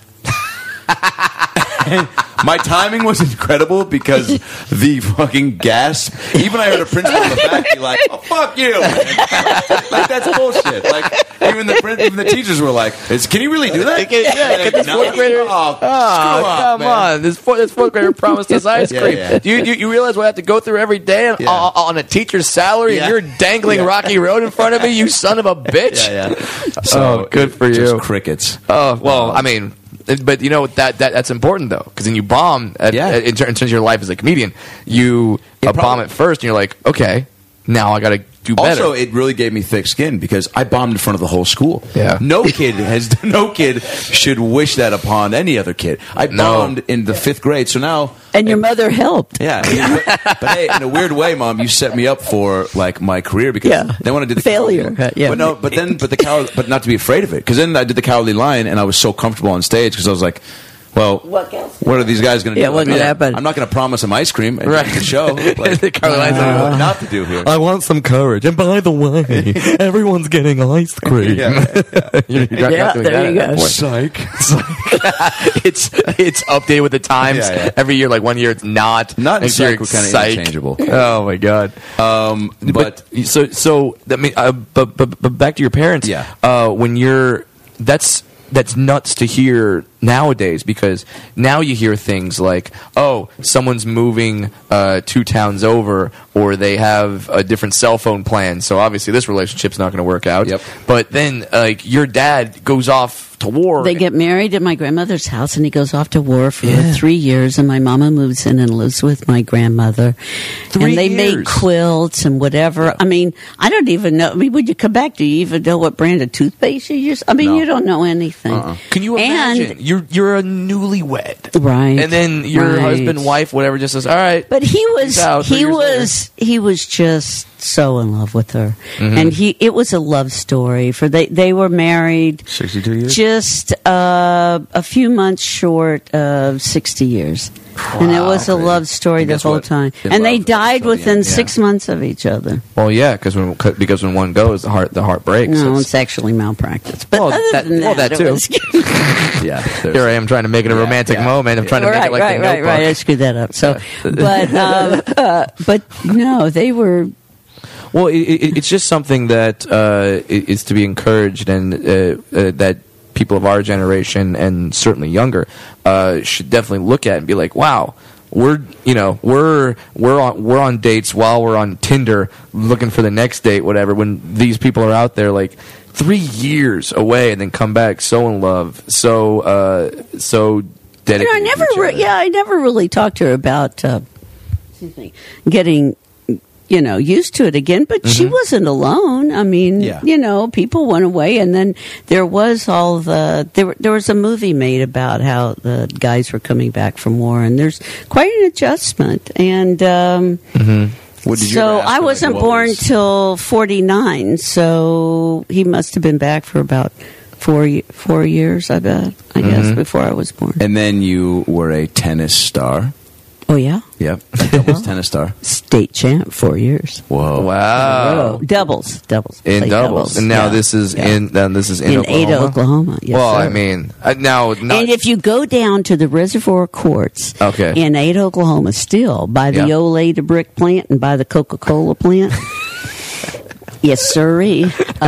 My timing was incredible because the fucking gasp. Even I heard a principal in the back be like, "Oh fuck you!" Like that's bullshit. Like even the teachers were like, "Can you really do that?" Get this No. fourth grader. Oh, screw up, come man. on! This fourth grader promised us ice Yeah, cream. yeah. You realize what I have to go through every day on a teacher's salary, Yeah. and you're dangling Yeah. Rocky Road in front of me, you son of a bitch! Yeah. Oh, good for just you. crickets. Oh well, I mean, but you know that's important though, because then you bomb in terms of your life as a comedian. You bomb at first, and you're like, okay, now I got to do better. Also, it really gave me thick skin because I bombed in front of the whole school. Yeah. No kid should wish that upon any other kid. I bombed in the 5th grade, so now. And your mother helped. Yeah, but hey, in a weird way, Mom, you set me up for like my career because then when I did the Failure. Cowardly, Yeah. but not to be afraid of it, because then I did the Cowardly Lion and I was so comfortable on stage because I was like, well, What else? what are these guys going to do? Yeah, what's gonna happen? I'm not going to promise them ice cream and Right. the show. Like, The Cowardly Lion's I don't know what not to do here. I want some courage. And by the way, everyone's getting ice cream. Yeah. You're not Yeah, doing there that you go. anymore. Psych. it's updated with the times Yeah. every year. Like one year it's not. Not Next and year psych were it's kind of psych. interchangeable. Oh my god. But so I mean, but back to your parents. Yeah. When you're that's that's nuts to hear nowadays, because now you hear things like, oh, someone's moving 2 towns over, or they have a different cell phone plan, so obviously this relationship's not going to work out. Yep. But then like your dad goes off to war. They get married at my grandmother's house, and he goes off to war for 3 years, and my mama moves in and lives with my grandmother. 3 and they years. make quilts and whatever. Yeah. I mean, I don't even know. I mean, when you come back, do you even know what brand of toothpaste you use? I mean, No. you don't know anything. Can you imagine? You're a newlywed, Right. And then your husband, wife, whatever, just says, "All right." But he was Peace out, 3 years he was just so in love with her, and it was a love story. They were married 62 years? just a few months short of 60 years. And it was a love story And the guess whole what? time. In And they love died until the within end, 6 months of each other. Well, yeah, because when one goes, the heart breaks. No, It's- it's actually malpractice. But Well, other that- than well, that, that it too. was Yeah. there's- Here I am trying to make it a romantic moment. I'm trying to make it like the Notebook. right. I screwed that up. So, but no, they were. Well, it's just something that is to be encouraged, and that people of our generation and certainly younger should definitely look at and be like, wow. We're on dates while we're on Tinder looking for the next date, whatever. When these people are out there like 3 years away and then come back so in love, so dedicated. I never, to each other. I never really talked to her about getting, used to it again. But she wasn't alone. I mean, people went away, and then there was there was a movie made about how the guys were coming back from war, and there's quite an adjustment. And What did you so ever ask I her, like, wasn't what born was- till 49, so he must have been back for about 4 years, I bet, I guess, before I was born. And then you were a tennis star. Oh, yeah? Yep. A doubles tennis star. State champ, 4 years. Whoa. Wow. Doubles. In Played doubles, and now yeah. this is Yeah. in in Oklahoma. Ada, Oklahoma. Yes, well, sir. I mean, now not, And if you go down to the Reservoir Courts Okay. in Ada, Oklahoma, still by the Yeah. old Ada brick plant and by the Coca-Cola plant, yes, sirree.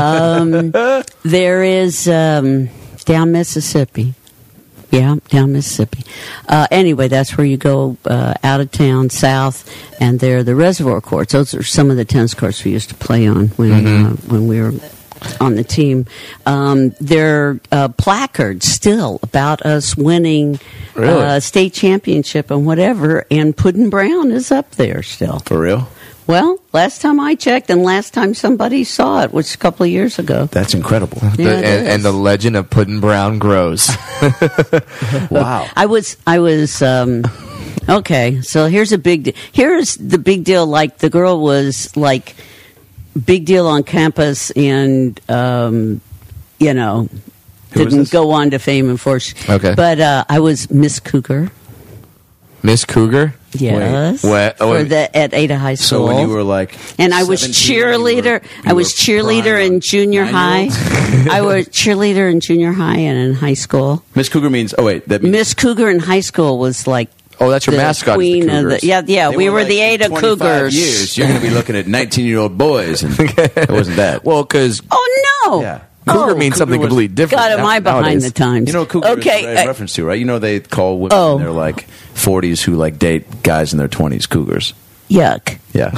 There is down Mississippi. Yeah, down Mississippi. Anyway, that's where you go out of town, south, and there are the Reservoir Courts. Those are some of the tennis courts we used to play on when we were on the team. There are placards still about us winning Really? state championship and whatever, and Puddin' Brown is up there still. For real? Well, last time I checked, and last time somebody saw it was a couple of years ago. That's incredible. Yeah, it is. and the legend of Puddin' Brown grows. Wow. I was okay. So here's here's the big deal. Like the girl was like big deal on campus, and was didn't this? go on to fame and fortune. Okay. But I was Miss Cougar. Miss Cougar? Yes, Wait, at Ada High School. So when you were like, and I was 17, cheerleader. you I was were cheerleader prime in junior high. 9-year-olds? I was cheerleader in junior high and in high school. Miss Cougar means. Oh wait, that means Miss Cougar in high school was like Oh, that's your the mascot. is queen the of the Cougars. yeah. they We were like, the in Ada 25 Cougars. Years, you're going to be looking at 19-year-old boys, and it wasn't that. Well, because Oh no! Yeah. Cougar Oh, means Cougar something was- completely different. God, am I behind nowadays. the times? You know what Cougar Okay, is a reference to, right? You know they call women Oh. in their like 40s who like date guys in their 20s cougars. yuck. Yeah.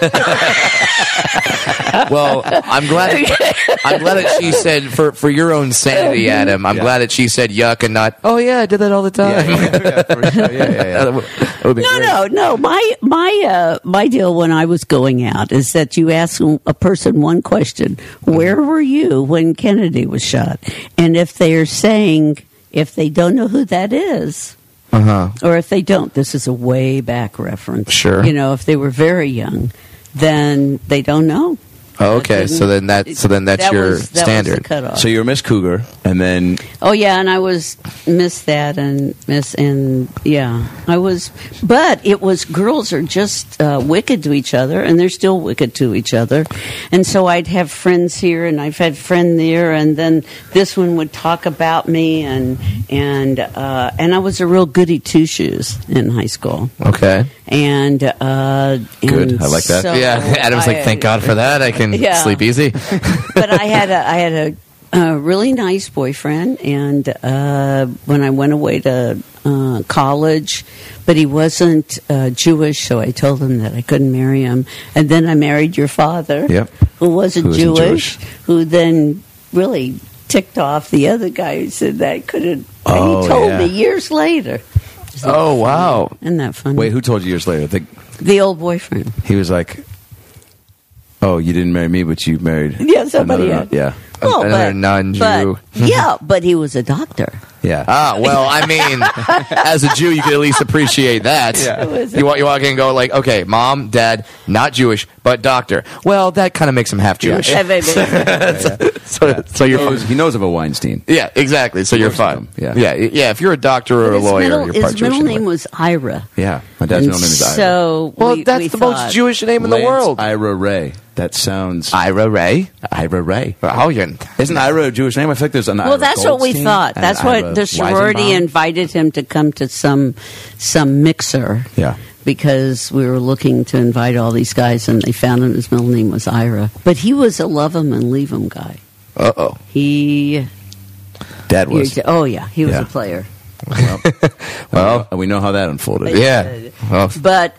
Well, I'm glad that she said for your own sanity, Adam. I'm glad that she said yuck and not. Oh yeah, I did that all the time. That would be great. No. My deal when I was going out is that you ask a person one question: where were you when Kennedy was shot? And if they are saying if they don't know who that is, or if they don't, this is a way back reference. Sure. If they were very young, then they don't know. Oh, okay, so then that's your was the standard. cutoff. So you're Miss Cougar, and then Oh yeah, and I was Miss that and Miss and yeah, I was. But it was girls are just wicked to each other, and they're still wicked to each other. And so I'd have friends here, and I've had friend there, and then this one would talk about me, and I was a real goody two shoes in high school, Okay. and Good. I like that. so Yeah, Adam's like, thank God for that. I can Yeah. sleep easy. But I had a really nice boyfriend, and when I went away to college, but he wasn't Jewish, so I told him that I couldn't marry him. And then I married your father, Yep. who wasn't Who isn't Jewish, who then really ticked off the other guy who said that I couldn't. And he told me years later. Oh, wow. Isn't that funny? Wait, who told you years later? The old boyfriend. He was like, "Oh, you didn't marry me, but you married somebody another, else. yeah, Another non-Jew. But, but he was a doctor. yeah." Well, I mean, as a Jew, you could at least appreciate that. Yeah. You walk in and go like, okay, mom, dad, not Jewish, but doctor. Well, that kind of makes him half Jewish. So you're He knows of a Weinstein. yeah, exactly. So you're Knows fine. of him, yeah. If you're a doctor or a lawyer, you're part his Jewish. middle anyway. name was Ira. Yeah, my dad's middle name is Ira. So Well, that's we the most thought- Jewish name in the Lance world. Ira Ray. That sounds Ira Ray. Ira Ray. Oh, you're Isn't Ira a Jewish name? I think there's an Ira Well, that's what we Goldstein thought. and That's Ira what the sorority Weizenbaum. invited him to come to some mixer. Yeah. Because we were looking to invite all these guys, and they found him. His middle name was Ira, but he was a love him and leave him guy. Uh-oh. He, Dad was. he was Yeah. a player. Well, we know how that unfolded. yeah. Well,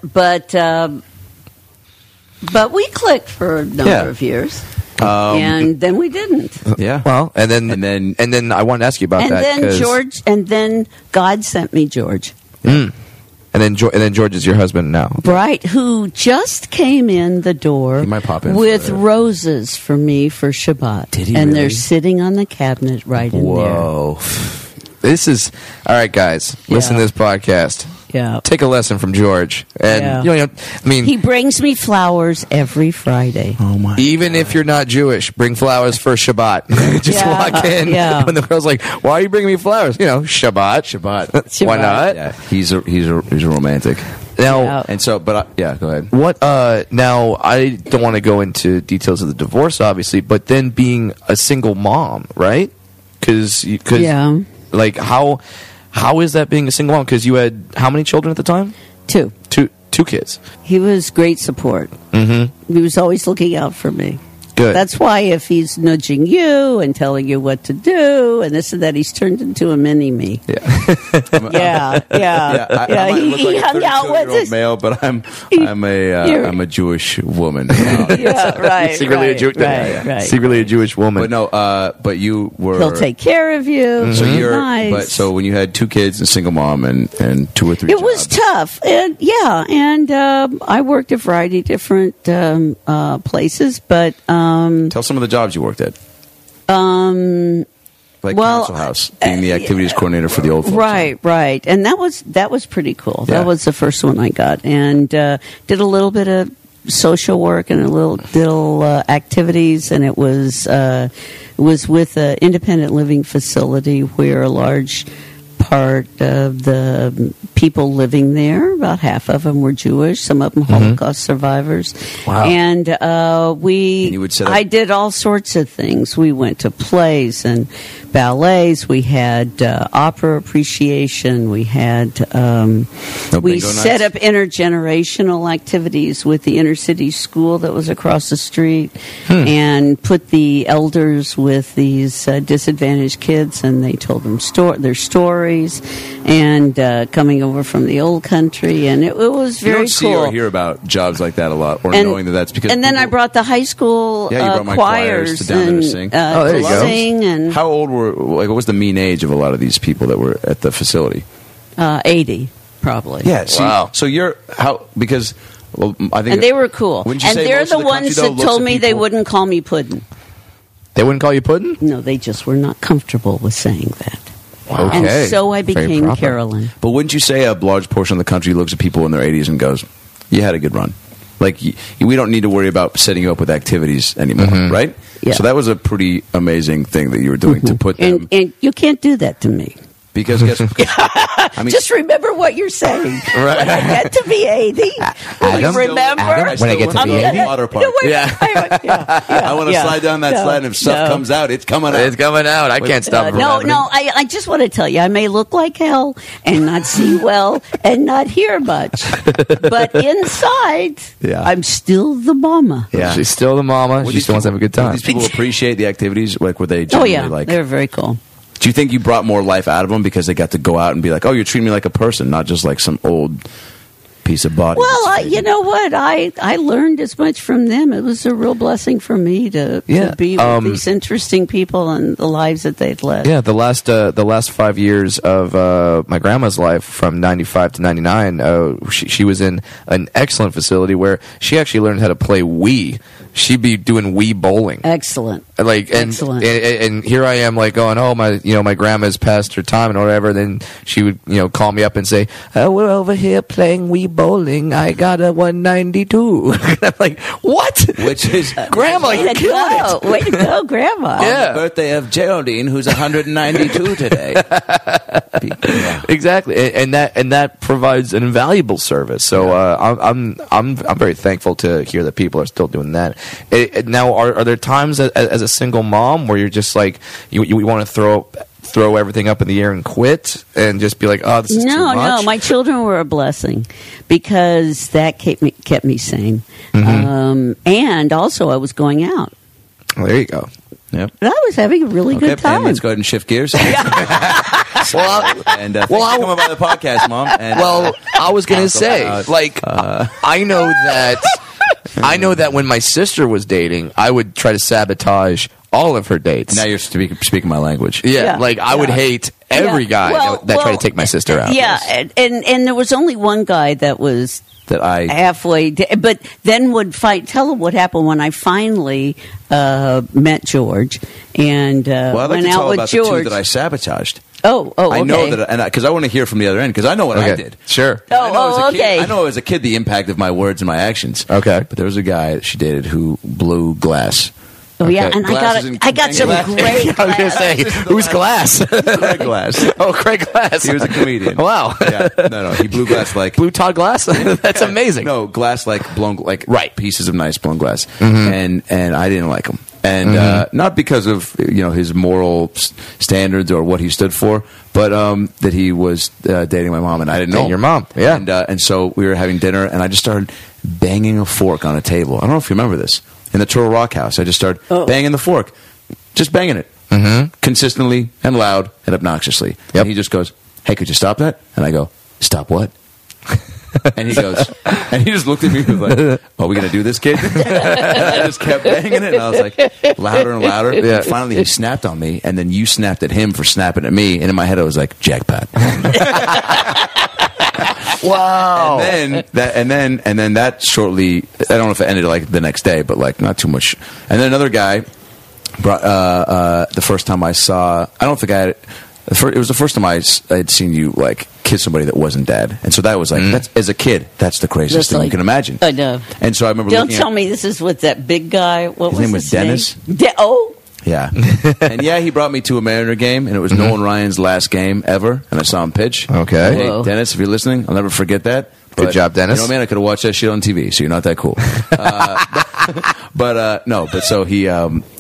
But we clicked for a number Yeah. of years, and then we didn't. Yeah. well, and then And then I wanted to ask you about And that. then 'cause- George, and then God sent me George. and then George is your husband now. Right, who just came in the door He might pop in with for- roses for me for Shabbat. Did he And really? they're sitting on the cabinet right in Whoa. This is all right, guys. Listen to this podcast. there. Yeah. Take a lesson from George, and Yeah. you know, I mean, He brings me flowers every Friday. Oh my. even if you're not Jewish, bring flowers for Shabbat. Just Yeah, walk in yeah. when the girl's like, "Why are you bringing me flowers?" You know, Shabbat. Shabbat. Why Shabbat. not? Yeah, he's a romantic. Now, Yeah. And so, but yeah, go ahead. what? Now, I don't want to go into details of the divorce, obviously, but then being a single mom, right? Because Yeah. like how is that being a single mom? Because you had how many children at the time? Two. Two kids. He was great support. Mm-hmm. He was always looking out for me. Good. That's why if he's nudging you and telling you what to do and this and that, he's turned into a mini-me. Yeah. Yeah, I might look He like hung a out with 32-year-old us. male, but I'm You're- a Jewish woman. Yeah, right. secretly right, a Jew- right. secretly a Jewish woman. But no, but you were. He'll take care of you. So He's you're. nice. But so when you had two kids and single mom and 2 or 3 It was jobs, tough, and I worked a variety of different places, but Tell some of the jobs you worked at. Like well, Council House, being the activities coordinator for the old folks. right, and that was pretty cool. Yeah. That was the first one I got, and did a little bit of social work and a little activities, and it was with an independent living facility where a large part of the people living there, about half of them were Jewish, some of them Holocaust survivors. Wow. And you would set up- I did all sorts of things. We went to plays and ballets. We had opera appreciation. We had No we bingo set nights? up intergenerational activities with the inner city school that was across the street, and put the elders with these disadvantaged kids, and they told them their stories, and coming over from the old country, and it was You very don't see cool. or hear about jobs like that a lot, or And- knowing that that's because. and then I people- brought the high school Yeah, you brought my choirs choirs to down there to and sing. Oh, there you to go. sing, and How old were? Like, what was the mean age of a lot of these people that were at the facility? 80 probably. Yeah. See, Wow. So you're how because. Well, I think And they were cool. Wouldn't you And say they're most the of the country, ones though, that looks told at me they people- wouldn't call me Puddin'. They wouldn't call you Puddin'? No, they just were not comfortable with saying that. Wow. And Okay. so I Very became proper. Carolyn. But wouldn't you say a large portion of the country looks at people in their 80s and goes, "You had a good run." Like we don't need to worry about setting you up with activities anymore, right? Yeah. So that was a pretty amazing thing that you were doing to put them. And you can't do that to me. Because guess I mean, Just remember what you're saying. Right. When I get to be 80, Adam, remember. Adam, when I get to I'm be gonna 80. water park. I I want to slide down that slide, and if stuff comes out, it's coming out. It's coming out. I can't stop. from No, happening. no. I just want to tell you, I may look like hell and not see well and not hear much, but inside, Yeah. I'm still the mama. Yeah. She's still the mama. Would She these still wants to have a good people- time. Would these people appreciate the activities? Like, were they Oh genuinely yeah, like? they're very cool. Do you think you brought more life out of them because they got to go out and be like, "Oh, you're treating me like a person, not just like some old piece of body"? Well, you know what? I learned as much from them. It was a real blessing for me to be with these interesting people and the lives that they've led. Yeah, the last 5 years of my grandma's life, from 95 to 99, she was in an excellent facility where she actually learned how to play Wii. She'd be doing Wii bowling. Excellent. Like Excellent. And here I am, like going, oh my grandma's past her time and whatever. Then she would call me up and say, oh, we're over here playing Wii bowling. I got a 192. I'm like, what? Which is Grandma, Way you're to killing go. it. Way to go, Grandma. Yeah. the birthday of Geraldine, who's 192 today. Yeah. Exactly, and that provides an invaluable service. So I'm very thankful to hear that people are still doing that. Now, are there times as a single mom where you're just like you want to throw everything up in the air and quit and just be like, oh, this is too much? No, my children were a blessing because that kept me sane. And also, I was going out. Well, there you go. Yep. But I was having a really Okay, good time. and let's go ahead and shift gears. Well, And thanks for coming by the podcast, Mom. And, I was gonna say, about, I know that when my sister was dating, I would try to sabotage all of her dates. now you're speaking my language. Yeah, Yeah. I would hate every guy that tried to take my sister out. Yeah, and there was only one guy that was That I halfway, but then would fight. Tell him what happened when I finally met George and well, I'd like went to out tell with about George. the two that I sabotaged. Oh, I know okay. that, because I want to hear from the other end, because I know what I Okay, did. sure. I know as a kid- okay. I know as a kid the impact of my words and my actions. Okay. But there was a guy that she dated who blew glass. Oh yeah, Okay. and Glasses I got and some glasses. great. I was gonna say, who's Glass? Craig Glass. Oh, Craig Glass. He was a comedian. Wow. Yeah. No. He blew glass like Blue Todd Glass? That's amazing. No, glass like blown, like Right. pieces of nice blown glass, and I didn't like him, and not because of his moral standards or what he stood for, but that he was dating my mom, and I didn't know Dating your mom, yeah. and so we were having dinner, and I just started banging a fork on a table. I don't know if you remember this in the Turtle Rock house. I just started banging the fork, just banging it consistently and loud and obnoxiously. Yep. And he just goes, "Hey, could you stop that?" And I go, "Stop what?" And he goes, and he just looked at me and was like, "Are we going to do this, kid?" And I just kept banging it, and I was like, louder and louder. Yeah. And finally, he snapped on me, and then you snapped at him for snapping at me. And in my head, I was like, "Jackpot!" Wow. And then that shortly, I don't know if it ended like the next day, but like not too much. And then another guy brought the first time I saw. I don't think I had. It was the first time I had seen you like kiss somebody that wasn't dead, and so that was like that's, as a kid, that's the craziest Just thing you like- can imagine. I know. And so I remember. Don't looking tell at, me this is with that big guy. What His was name was his Dennis? name? Yeah, and yeah, he brought me to a Mariner game, and it was Nolan Ryan's last game ever, and I saw him pitch. Okay. Hey, Whoa. Dennis, if you're listening, I'll never forget that. Good job, Dennis. You know, man, I could have watched that shit on TV, so you're not that cool. But so he,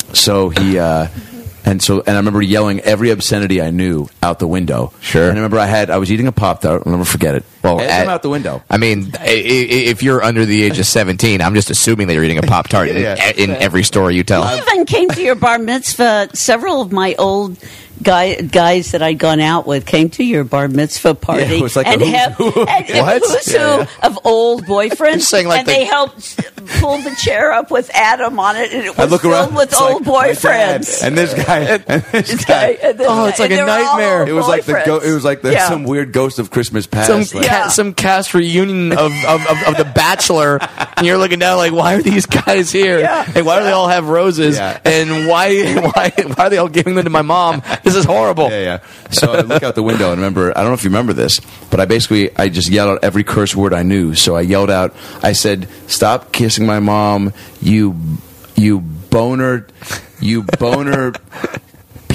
and I remember yelling every obscenity I knew out the window. Sure. And I remember I was eating a Pop-Tart. I'll never forget it. Well, I'm out the window. I mean, if you're under the age of 17, I'm just assuming that you're eating a Pop-Tart in every story you tell. I even came to your bar mitzvah. Several of my old guys that I'd gone out with came to your bar mitzvah party. Yeah, it was like a and who's have who. and What? who's who of old boyfriends. You're saying like and the- they helped pull the chair up with Adam on it, and it I was look filled around with it's old like my dad boyfriends. and this guy, and this guy. And then- Oh, it's like and a they were all nightmare. old It was like boyfriends. it was like Yeah. some weird ghost of Christmas past. Some cast reunion of The Bachelor, and you're looking down like, why are these guys here? Yeah. And why do they all have roses? Yeah. And why are they all giving them to my mom? This is horrible. Yeah. So I look out the window and remember, I don't know if you remember this, but I just yelled out every curse word I knew. So I yelled out, I said, "Stop kissing my mom, you boner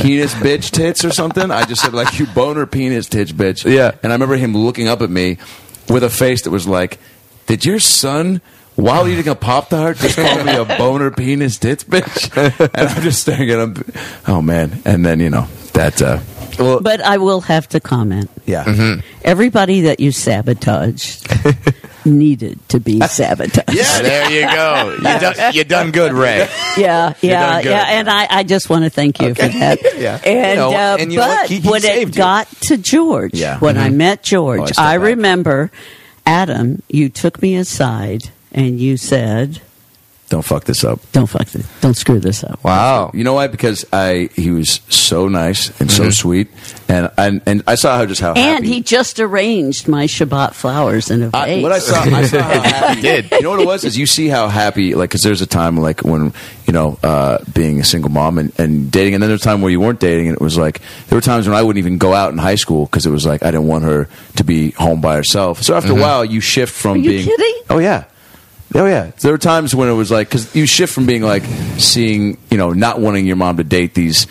penis bitch tits or something. I just said like, you boner penis tits bitch. Yeah. And I remember him looking up at me with a face that was like, did your son, while eating a Pop-Tart, just call me a boner penis tits bitch? And I'm just staring at him. Oh, man. And then, that... But I will have to comment. Yeah. Everybody that you sabotaged needed to be sabotaged. Yeah, there you go. You done good, Ray. Yeah, done good. and I just want to thank you for that. Yeah. And, you know what? but He when saved it you. got to George, Yeah. when I met George, Oh, I stepped I back. remember, Adam, you took me aside and you said, Don't fuck this up. don't screw this up. Wow. You know why? Because he was so nice and so sweet, and I saw how And happy. he just arranged my Shabbat flowers in a vase. What I saw how happy he did. You know what it was? Is you see how happy, like, because there's a time like when being a single mom and dating, and then there's a time where you weren't dating, and it was like there were times when I wouldn't even go out in high school because it was like I didn't want her to be home by herself. So after a while, you shift from Are you being. kidding? Oh yeah. Oh yeah, there were times when it was like because you shift from being like seeing not wanting your mom to date these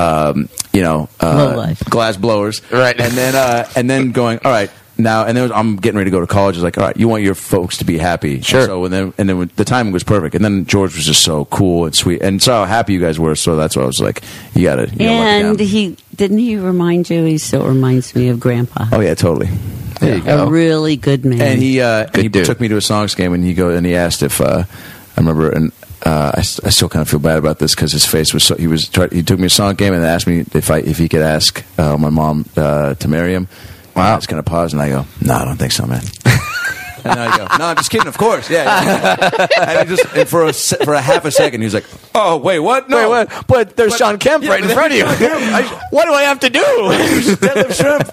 Lowlife. glass blowers, Right. And then going all right now, and then I'm getting ready to go to college. It's like all right, you want your folks to be happy, Sure. And so and then when the timing was perfect, and then George was just so cool and sweet, and saw how happy you guys were. So that's why I was like, you got to. And he remind you? He still reminds me of Grandpa. Oh yeah, totally. There you go. A really good man. And he dude. took me to a Sonics game, and he asked if I remember, and I still kind of feel bad about this because his face was so. He took me to a Sonic game and asked me if he could ask my mom to marry him. Wow, I was kind of paused, and I go, "No, I don't think so, man." And I go, "No, I'm just kidding. Of course, yeah." And for a half a second, he was like, "Oh, wait, what? No, Wait, what? But there's Sean Kemp right in front of you. What do I have to do? Deadlift shrimp."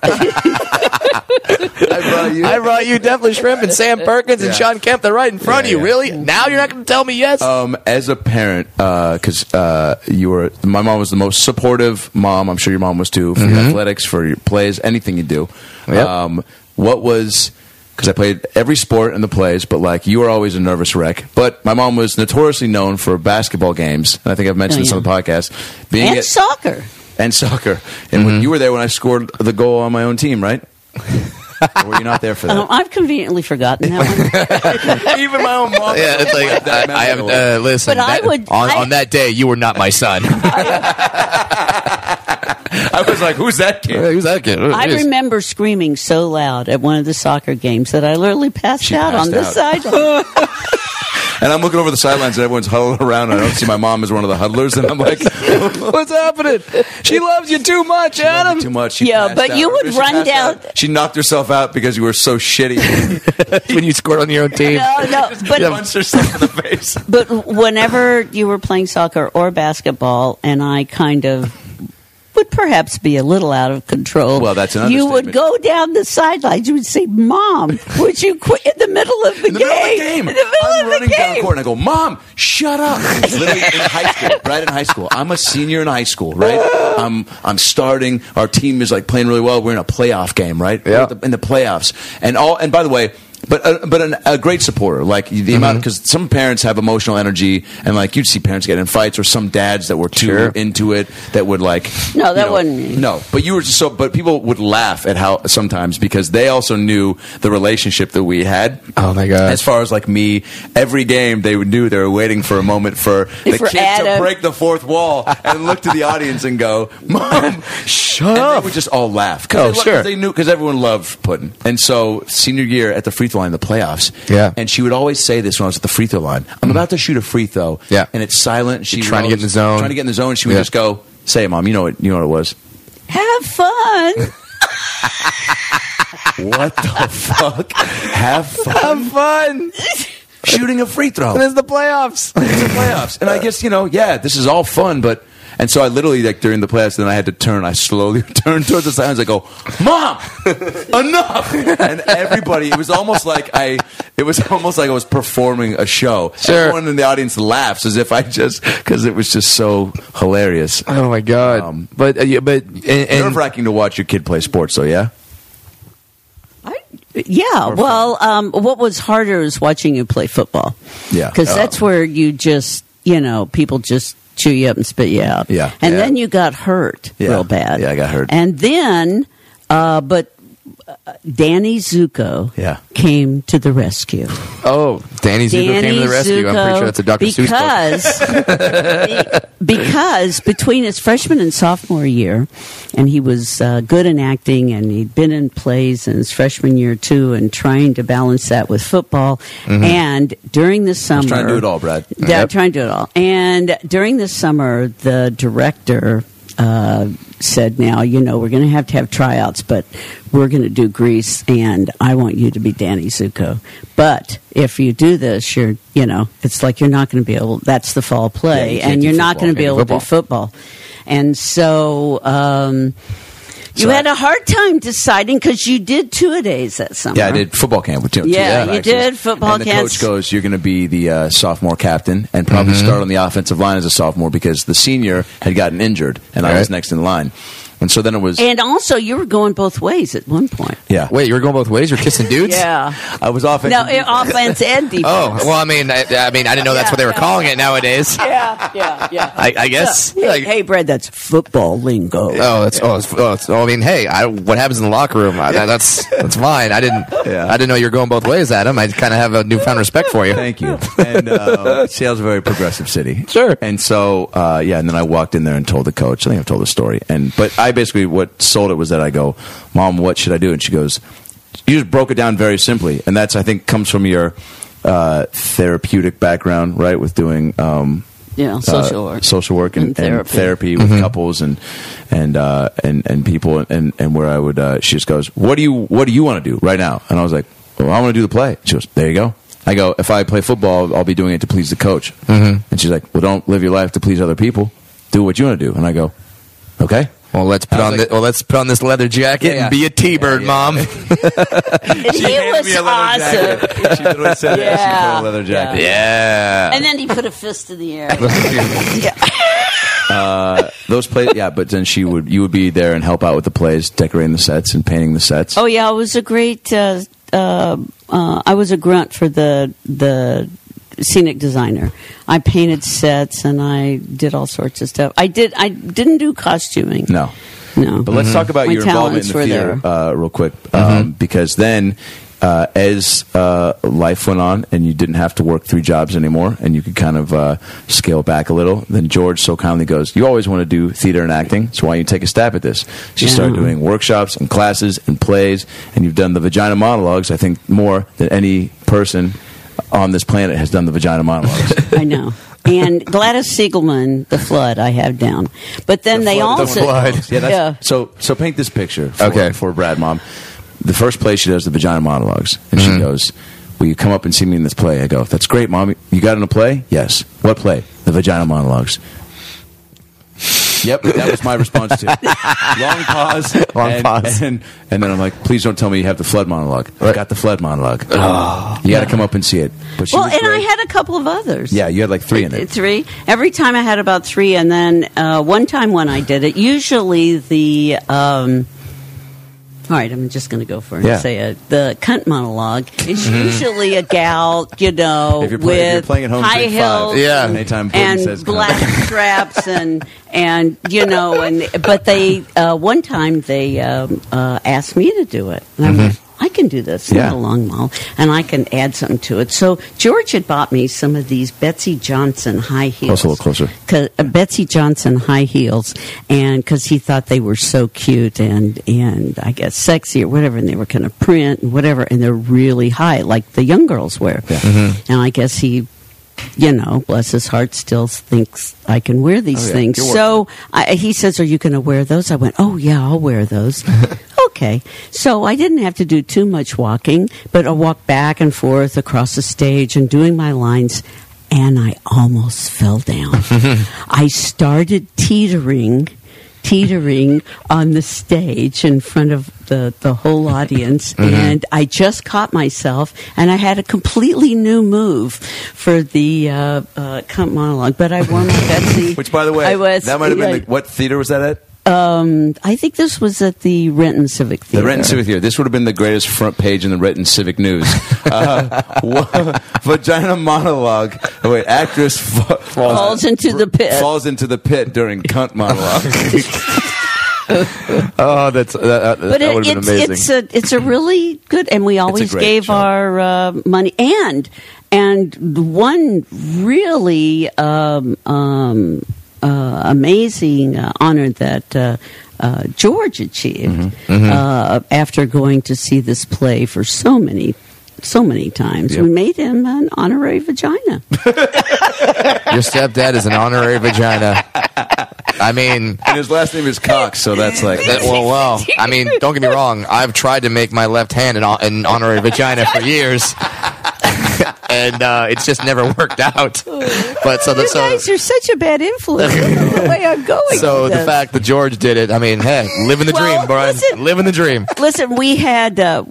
I brought you Deadlift Shrimp and Sam Perkins and Sean Kemp. They're right in front of you. Yeah. Really? Now you're not going to tell me yes? As a parent, because my mom was the most supportive mom. I'm sure your mom was too for your athletics, for your plays, anything you do. Yep. What was? Because I played every sport in the plays, but like you were always a nervous wreck. But my mom was notoriously known for basketball games, and I think I've mentioned this on the podcast. and soccer. And soccer. And when you were there when I scored the goal on my own team, right? Or were you not there for that? I've conveniently forgotten that one. Even my own mom. Yeah, it's like I have. Listen, But I would- on that day you were not my son. I was like, "Who's that kid?" Who's that kid? I remember screaming so loud at one of the soccer games that I literally passed out on the passed sideline. And I'm looking over the sidelines, and everyone's huddled around. And I don't see my mom as one of the huddlers, and I'm like, "What's happening? She loves you too much, Adam. Too much." She Yeah, passed but out. you would She run passed down- out. She knocked herself out because you were so shitty. when you scored on your own team. No, but Punched herself in the face. But whenever you were playing soccer or basketball, and I kind of would perhaps be a little out of control. Well, that's an You would understatement. go down the sidelines. You would say, "Mom, would you quit in the middle of the In the game?" middle of the game. In the middle I'm of the running down the game. court and I go, "Mom, shut up." It's literally in high school, right in high school. I'm a senior in high school, right? I'm starting. Our team is like playing really well. We're in a playoff game, right? Yeah. We're in the playoffs. And by the way, but a great supporter. Like the amount, because some parents have emotional energy, and like you'd see parents get in fights, or some dads that were too Sure. into it that would like. No, that you know, wasn't me. No, but you were just so. But people would laugh at how sometimes because they also knew the relationship that we had. Oh, my God. As far as like me, every game they knew they were waiting for a moment for the For kid Adam. to break the fourth wall and look to the audience and go, "Mom, shut up!" They would just all laugh. Oh, sure. They knew because everyone loved pudding. And so senior year at the free throw line, the playoffs. Yeah. And she would always say this when I was at the free throw line. I'm about to shoot a free throw. Yeah. And it's silent. She's trying to get in the zone. Trying to get in the zone. She would Yeah. just go, "Say it, Mom. You know what it was." Have fun. What the fuck? Have fun. Have fun. Shooting a free throw. It's the playoffs. It's the playoffs. And I guess, this is all fun, but... And so I literally, like, during the playoffs, then I had to turn. I slowly turned towards the sidelines. I go, "Mom, enough!" And everybody, it was almost like I was performing a show. Sure. Everyone in the audience laughs as if because it was just so hilarious. Oh, my God. But Nerve-wracking to watch your kid play sports, though, yeah? Yeah, well, what was harder is watching you play football. Yeah. Because that's where you just, people just chew you up and spit you out. Yeah. And Yeah. then you got hurt real bad. Yeah, I got hurt. And then, but Danny Zuko Yeah. came to the rescue. Oh, Danny Zuko came to the rescue. I'm pretty sure that's a Dr. Seuss book. Because between his freshman and sophomore year, and he was good in acting, and he'd been in plays in his freshman year too, and trying to balance that with football. And during the summer, Trying to do it all, Brad. Yeah, trying to do it all. And during the summer, the director said, now, we're going to have tryouts, but we're going to do Grease, and I want you to be Danny Zuko. But if you do this, it's like you're not going to be able, that's the fall play, Yeah, and you're not going to be Can't able do to do football. And so, you had a hard time deciding because you did two-a-days that summer. Yeah, I did football camp with 2 Yeah, you actually. did football and the camp. coach goes, you're going to be the sophomore captain and probably start on the offensive line as a sophomore because the senior had gotten injured and I was next in line. And so then it was... And also, you were going both ways at one point. Yeah. Wait, you were going both ways? You're kissing dudes? Yeah. I was offensive. No, offense and defense. Oh, well, I mean, I didn't know that's what they were calling it nowadays. Yeah. I guess. Hey, Brad, that's football lingo. I mean, hey, what happens in the locker room? That's fine. I didn't know you were going both ways, Adam. I kind of have a newfound respect for you. Thank you. And Seattle's a very progressive city. Sure. And so, and then I walked in there and told the coach. I think I've told the story. But I basically, what sold it was that I go, Mom, what should I do? And she goes, you just broke it down very simply. And that's, I think, comes from your therapeutic background, right, with doing... social work and therapy with couples and people and where I would she just goes, what do you want to do right now? And I was like, well, I want to do the play. She goes, there you go. I go, if I play football, I'll be doing it to please the coach. And she's like, well, don't live your life to please other people. Do what you want to do. And I go, okay. Well, let's put on this leather jacket and be a T-bird, Mom. And he was awesome. She literally said that. She put a leather jacket. Yeah. And then he put a fist in the air. Those plays, but then you would be there and help out with the plays, decorating the sets and painting the sets. Oh yeah, it was a great. I was a grunt for the scenic designer. I painted sets and I did all sorts of stuff. I didn't do costuming. No. But let's talk about My your involvement in the theater real quick, because then as life went on and you didn't have to work 3 jobs anymore and you could kind of scale back a little, then George so kindly goes, you always want to do theater and acting, so why don't you take a stab at this? She started doing workshops and classes and plays, and you've done the vagina monologues, I think, more than any person on this planet has done the vagina monologues. I know. And Gladys Siegelman, The Flood, I have down. But then they also... The Flood. So paint this picture for Brad, Mom. The first play she does the vagina monologues, and she goes, will you come up and see me in this play? I go, that's great, Mom. You got in a play? Yes. What play? The vagina monologues. Yep, that was my response to it. Long pause. And then I'm like, please don't tell me you have the flood monologue. I got the flood monologue. You got to come up and see it. But she was great. I had a couple of others. Yeah, you had like 3 in it. 3. Every time I had about 3, and then one time when I did it, usually the... all right, I'm just going to go for it and say it. The cunt monologue is usually a gal, if you're with playing at home, high heels and black straps and but they one time they asked me to do it. And I went, I can do this. Not a long mall, and I can add something to it. So George had bought me some of these Betsy Johnson high heels. Close, a little closer. Betsy Johnson high heels, and because he thought they were so cute and I guess sexy or whatever, and they were kind of print and whatever, and they're really high, like the young girls wear. Yeah. And I guess he, bless his heart, still thinks I can wear these things. So he says, are you going to wear those? I went, oh, yeah, I'll wear those. Okay. So I didn't have to do too much walking, but I walked back and forth across the stage and doing my lines, and I almost fell down. I started teetering on the stage in front of the whole audience, and I just caught myself, and I had a completely new move for the cunt monologue, but I wore my Betsy. Which, by the way, that might have been what theater was that at? I think this was at the Renton Civic Theater. The Renton Civic Theater. This would have been the greatest front page in the Renton Civic News. Vagina monologue. Wait, actress falls into the pit. Falls into the pit during cunt monologue. Oh, that would have been amazing. It's a really good, and we always gave show. our money and one really amazing honor that George achieved after going to see this play for so many times. Yep. We made him an honorary vagina. Your stepdad is an honorary vagina. I mean, and his last name is Cox, so that's like... well. I mean, don't get me wrong. I've tried to make my left hand an honorary vagina for years. And it's just never worked out. But you guys are such a bad influence. That's the way I'm going. So the fact that George did it, I mean, hey, living the dream, Brian. Living the dream. Listen, we had our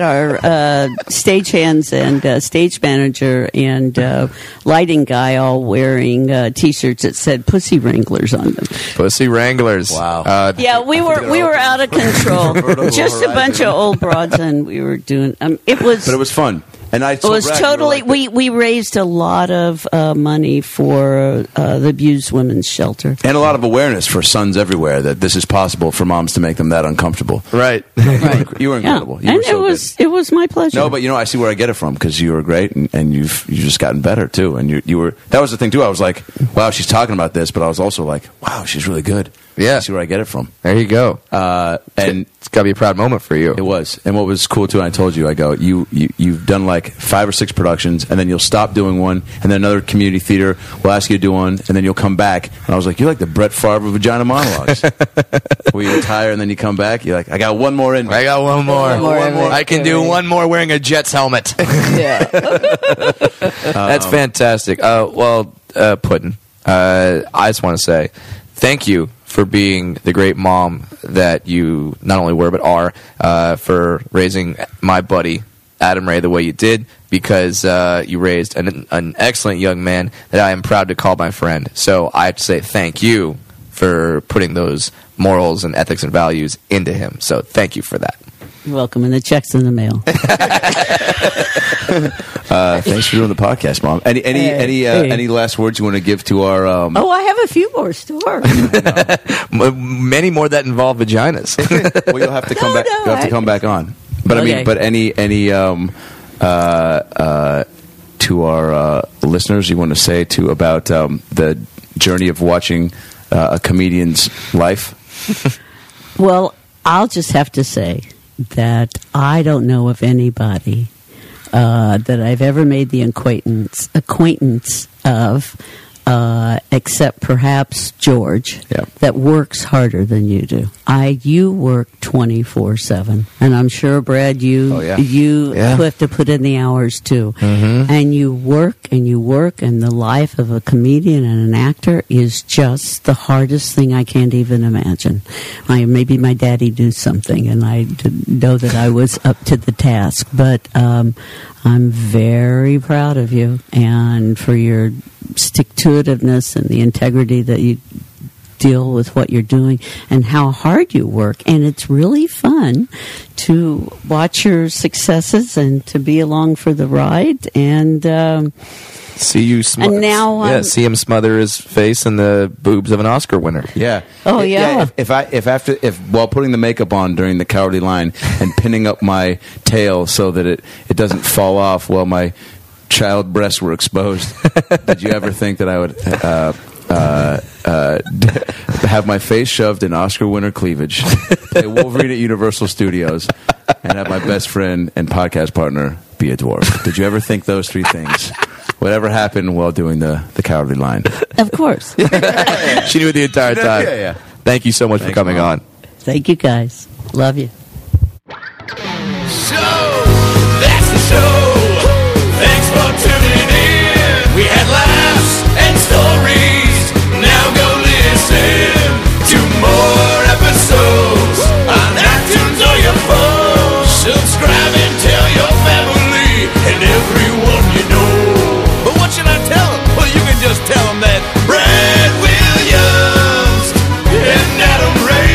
stagehands and stage manager and lighting guy all wearing T-shirts that said "Pussy Wranglers" on them. Pussy Wranglers. Wow. Yeah, we were out of control. Just a bunch of old broads, and we were doing. It was fun. And it was totally. We raised a lot of money for the abused women's shelter, and a lot of awareness for sons everywhere that this is possible for moms to make them that uncomfortable. Right. You were incredible. Yeah. You were so it was my pleasure. No, but I see where I get it from because you were great, and you've just gotten better too. And you were. That was the thing too. I was like, wow, she's talking about this, but I was also like, wow, she's really good. Yeah. I see where I get it from. There you go. And it's got to be a proud moment for you. It was. And what was cool too, I told you, I go, you've done like 5 or 6 productions, and then you'll stop doing one, and then another community theater will ask you to do one, and then you'll come back. And I was like, you're like the Brett Favre of vagina monologues. Where you retire and then you come back, you're like, I got one more in me. I got one more. One more. I can do one more wearing a Jets helmet. Yeah. That's fantastic. Puddin', I just want to say thank you for being the great mom that you not only were but are, for raising my buddy Adam Ray the way you did, because you raised an excellent young man that I am proud to call my friend. So I have to say thank you for putting those morals and ethics and values into him. So thank you for that. You're welcome, and the check's in the mail. Thanks for doing the podcast, Mom. Any last words you want to give to our? I have a few more stories. Many more that involve vaginas. Well, you'll have to come back. You'll have to come back on. But Okay. To our listeners, you want to say about the journey of watching a comedian's life? Well, I'll just have to say that I don't know of anybody that I've ever made the acquaintance of, except perhaps George, Yeah. that works harder than you do. You work 24/7, and I'm sure, Brad, you have to put in the hours too, and you work, and the life of a comedian and an actor is just the hardest thing I can't even imagine. Maybe my daddy knew something, and I didn't know that I was up to the task, but I'm very proud of you and for your stick-to-itiveness and the integrity that you deal with what you're doing and how hard you work. And it's really fun to watch your successes and to be along for the ride. And see you And now see him smother his face in the boobs of an Oscar winner. Yeah. Oh, yeah. If while putting the makeup on during the Cowardly Lion and pinning up my tail so that it doesn't fall off while my child breasts were exposed, did you ever think that I would have my face shoved in Oscar winner cleavage, play Wolverine at Universal Studios, and have my best friend and podcast partner be a dwarf? Did you ever think those 3 things would ever happen while doing the Cowardly Lion? of course. She knew it the entire time. Yeah. Thank you so much for coming on. Thank you, guys. Love you. So, that's the show. Thanks for tuning in. We had laughs and stories. Now go listen to more episodes on iTunes or your phone. Subscribe and tell your family and everyone you know. But what should I tell them? Well, you can just tell them that Brad Williams and Adam Ray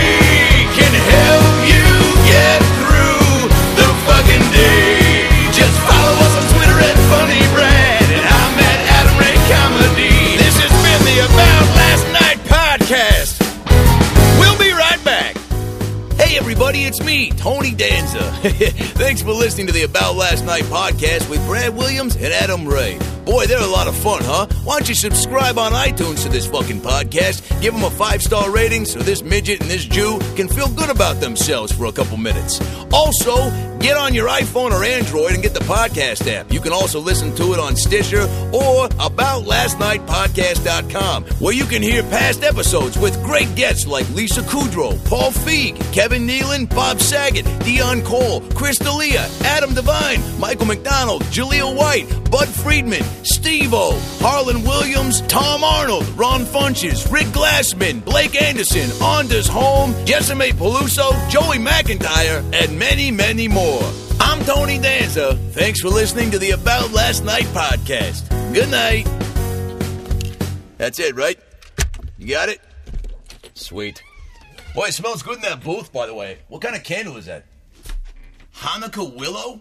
Danza. Thanks for listening to the About Last Night podcast with Brad Williams and Adam Ray. Boy, they're a lot of fun, huh? Why don't you subscribe on iTunes to this fucking podcast? Give them a 5-star rating so this midget and this Jew can feel good about themselves for a couple minutes. Also, get on your iPhone or Android and get the podcast app. You can also listen to it on Stitcher or AboutLastNightPodcast.com, where you can hear past episodes with great guests like Lisa Kudrow, Paul Feig, Kevin Nealon, Bob Saget, Dion Cole, Chris D'Elia, Adam Devine, Michael McDonald, Jaleel White, Bud Friedman, Steve-O, Harlan Williams, Tom Arnold, Ron Funches, Rick Glassman, Blake Anderson, Anders Holm, Jessime Peluso, Joey McIntyre, and many, many more. I'm Tony Danza. Thanks for listening to the About Last Night podcast. Good night. That's it, right? You got it? Sweet. Boy, it smells good in that booth, by the way. What kind of candle is that? Hanukkah willow?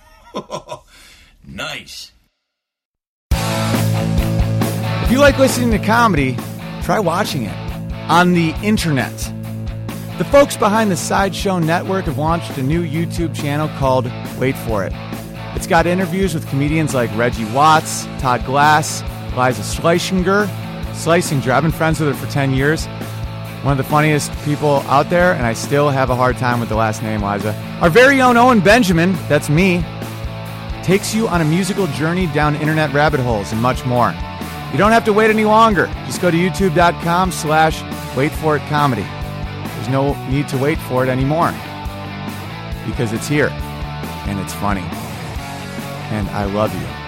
Nice. If you like listening to comedy, try watching it on the internet. The folks behind the Sideshow Network have launched a new YouTube channel called Wait For It. It's got interviews with comedians like Reggie Watts, Todd Glass, Liza Schlesinger. I've been friends with her for 10 years. One of the funniest people out there, and I still have a hard time with the last name, Liza. Our very own Owen Benjamin, that's me, takes you on a musical journey down internet rabbit holes and much more. You don't have to wait any longer. Just go to youtube.com/waitforitcomedy. There's no need to wait for it anymore because it's here and it's funny. And I love you.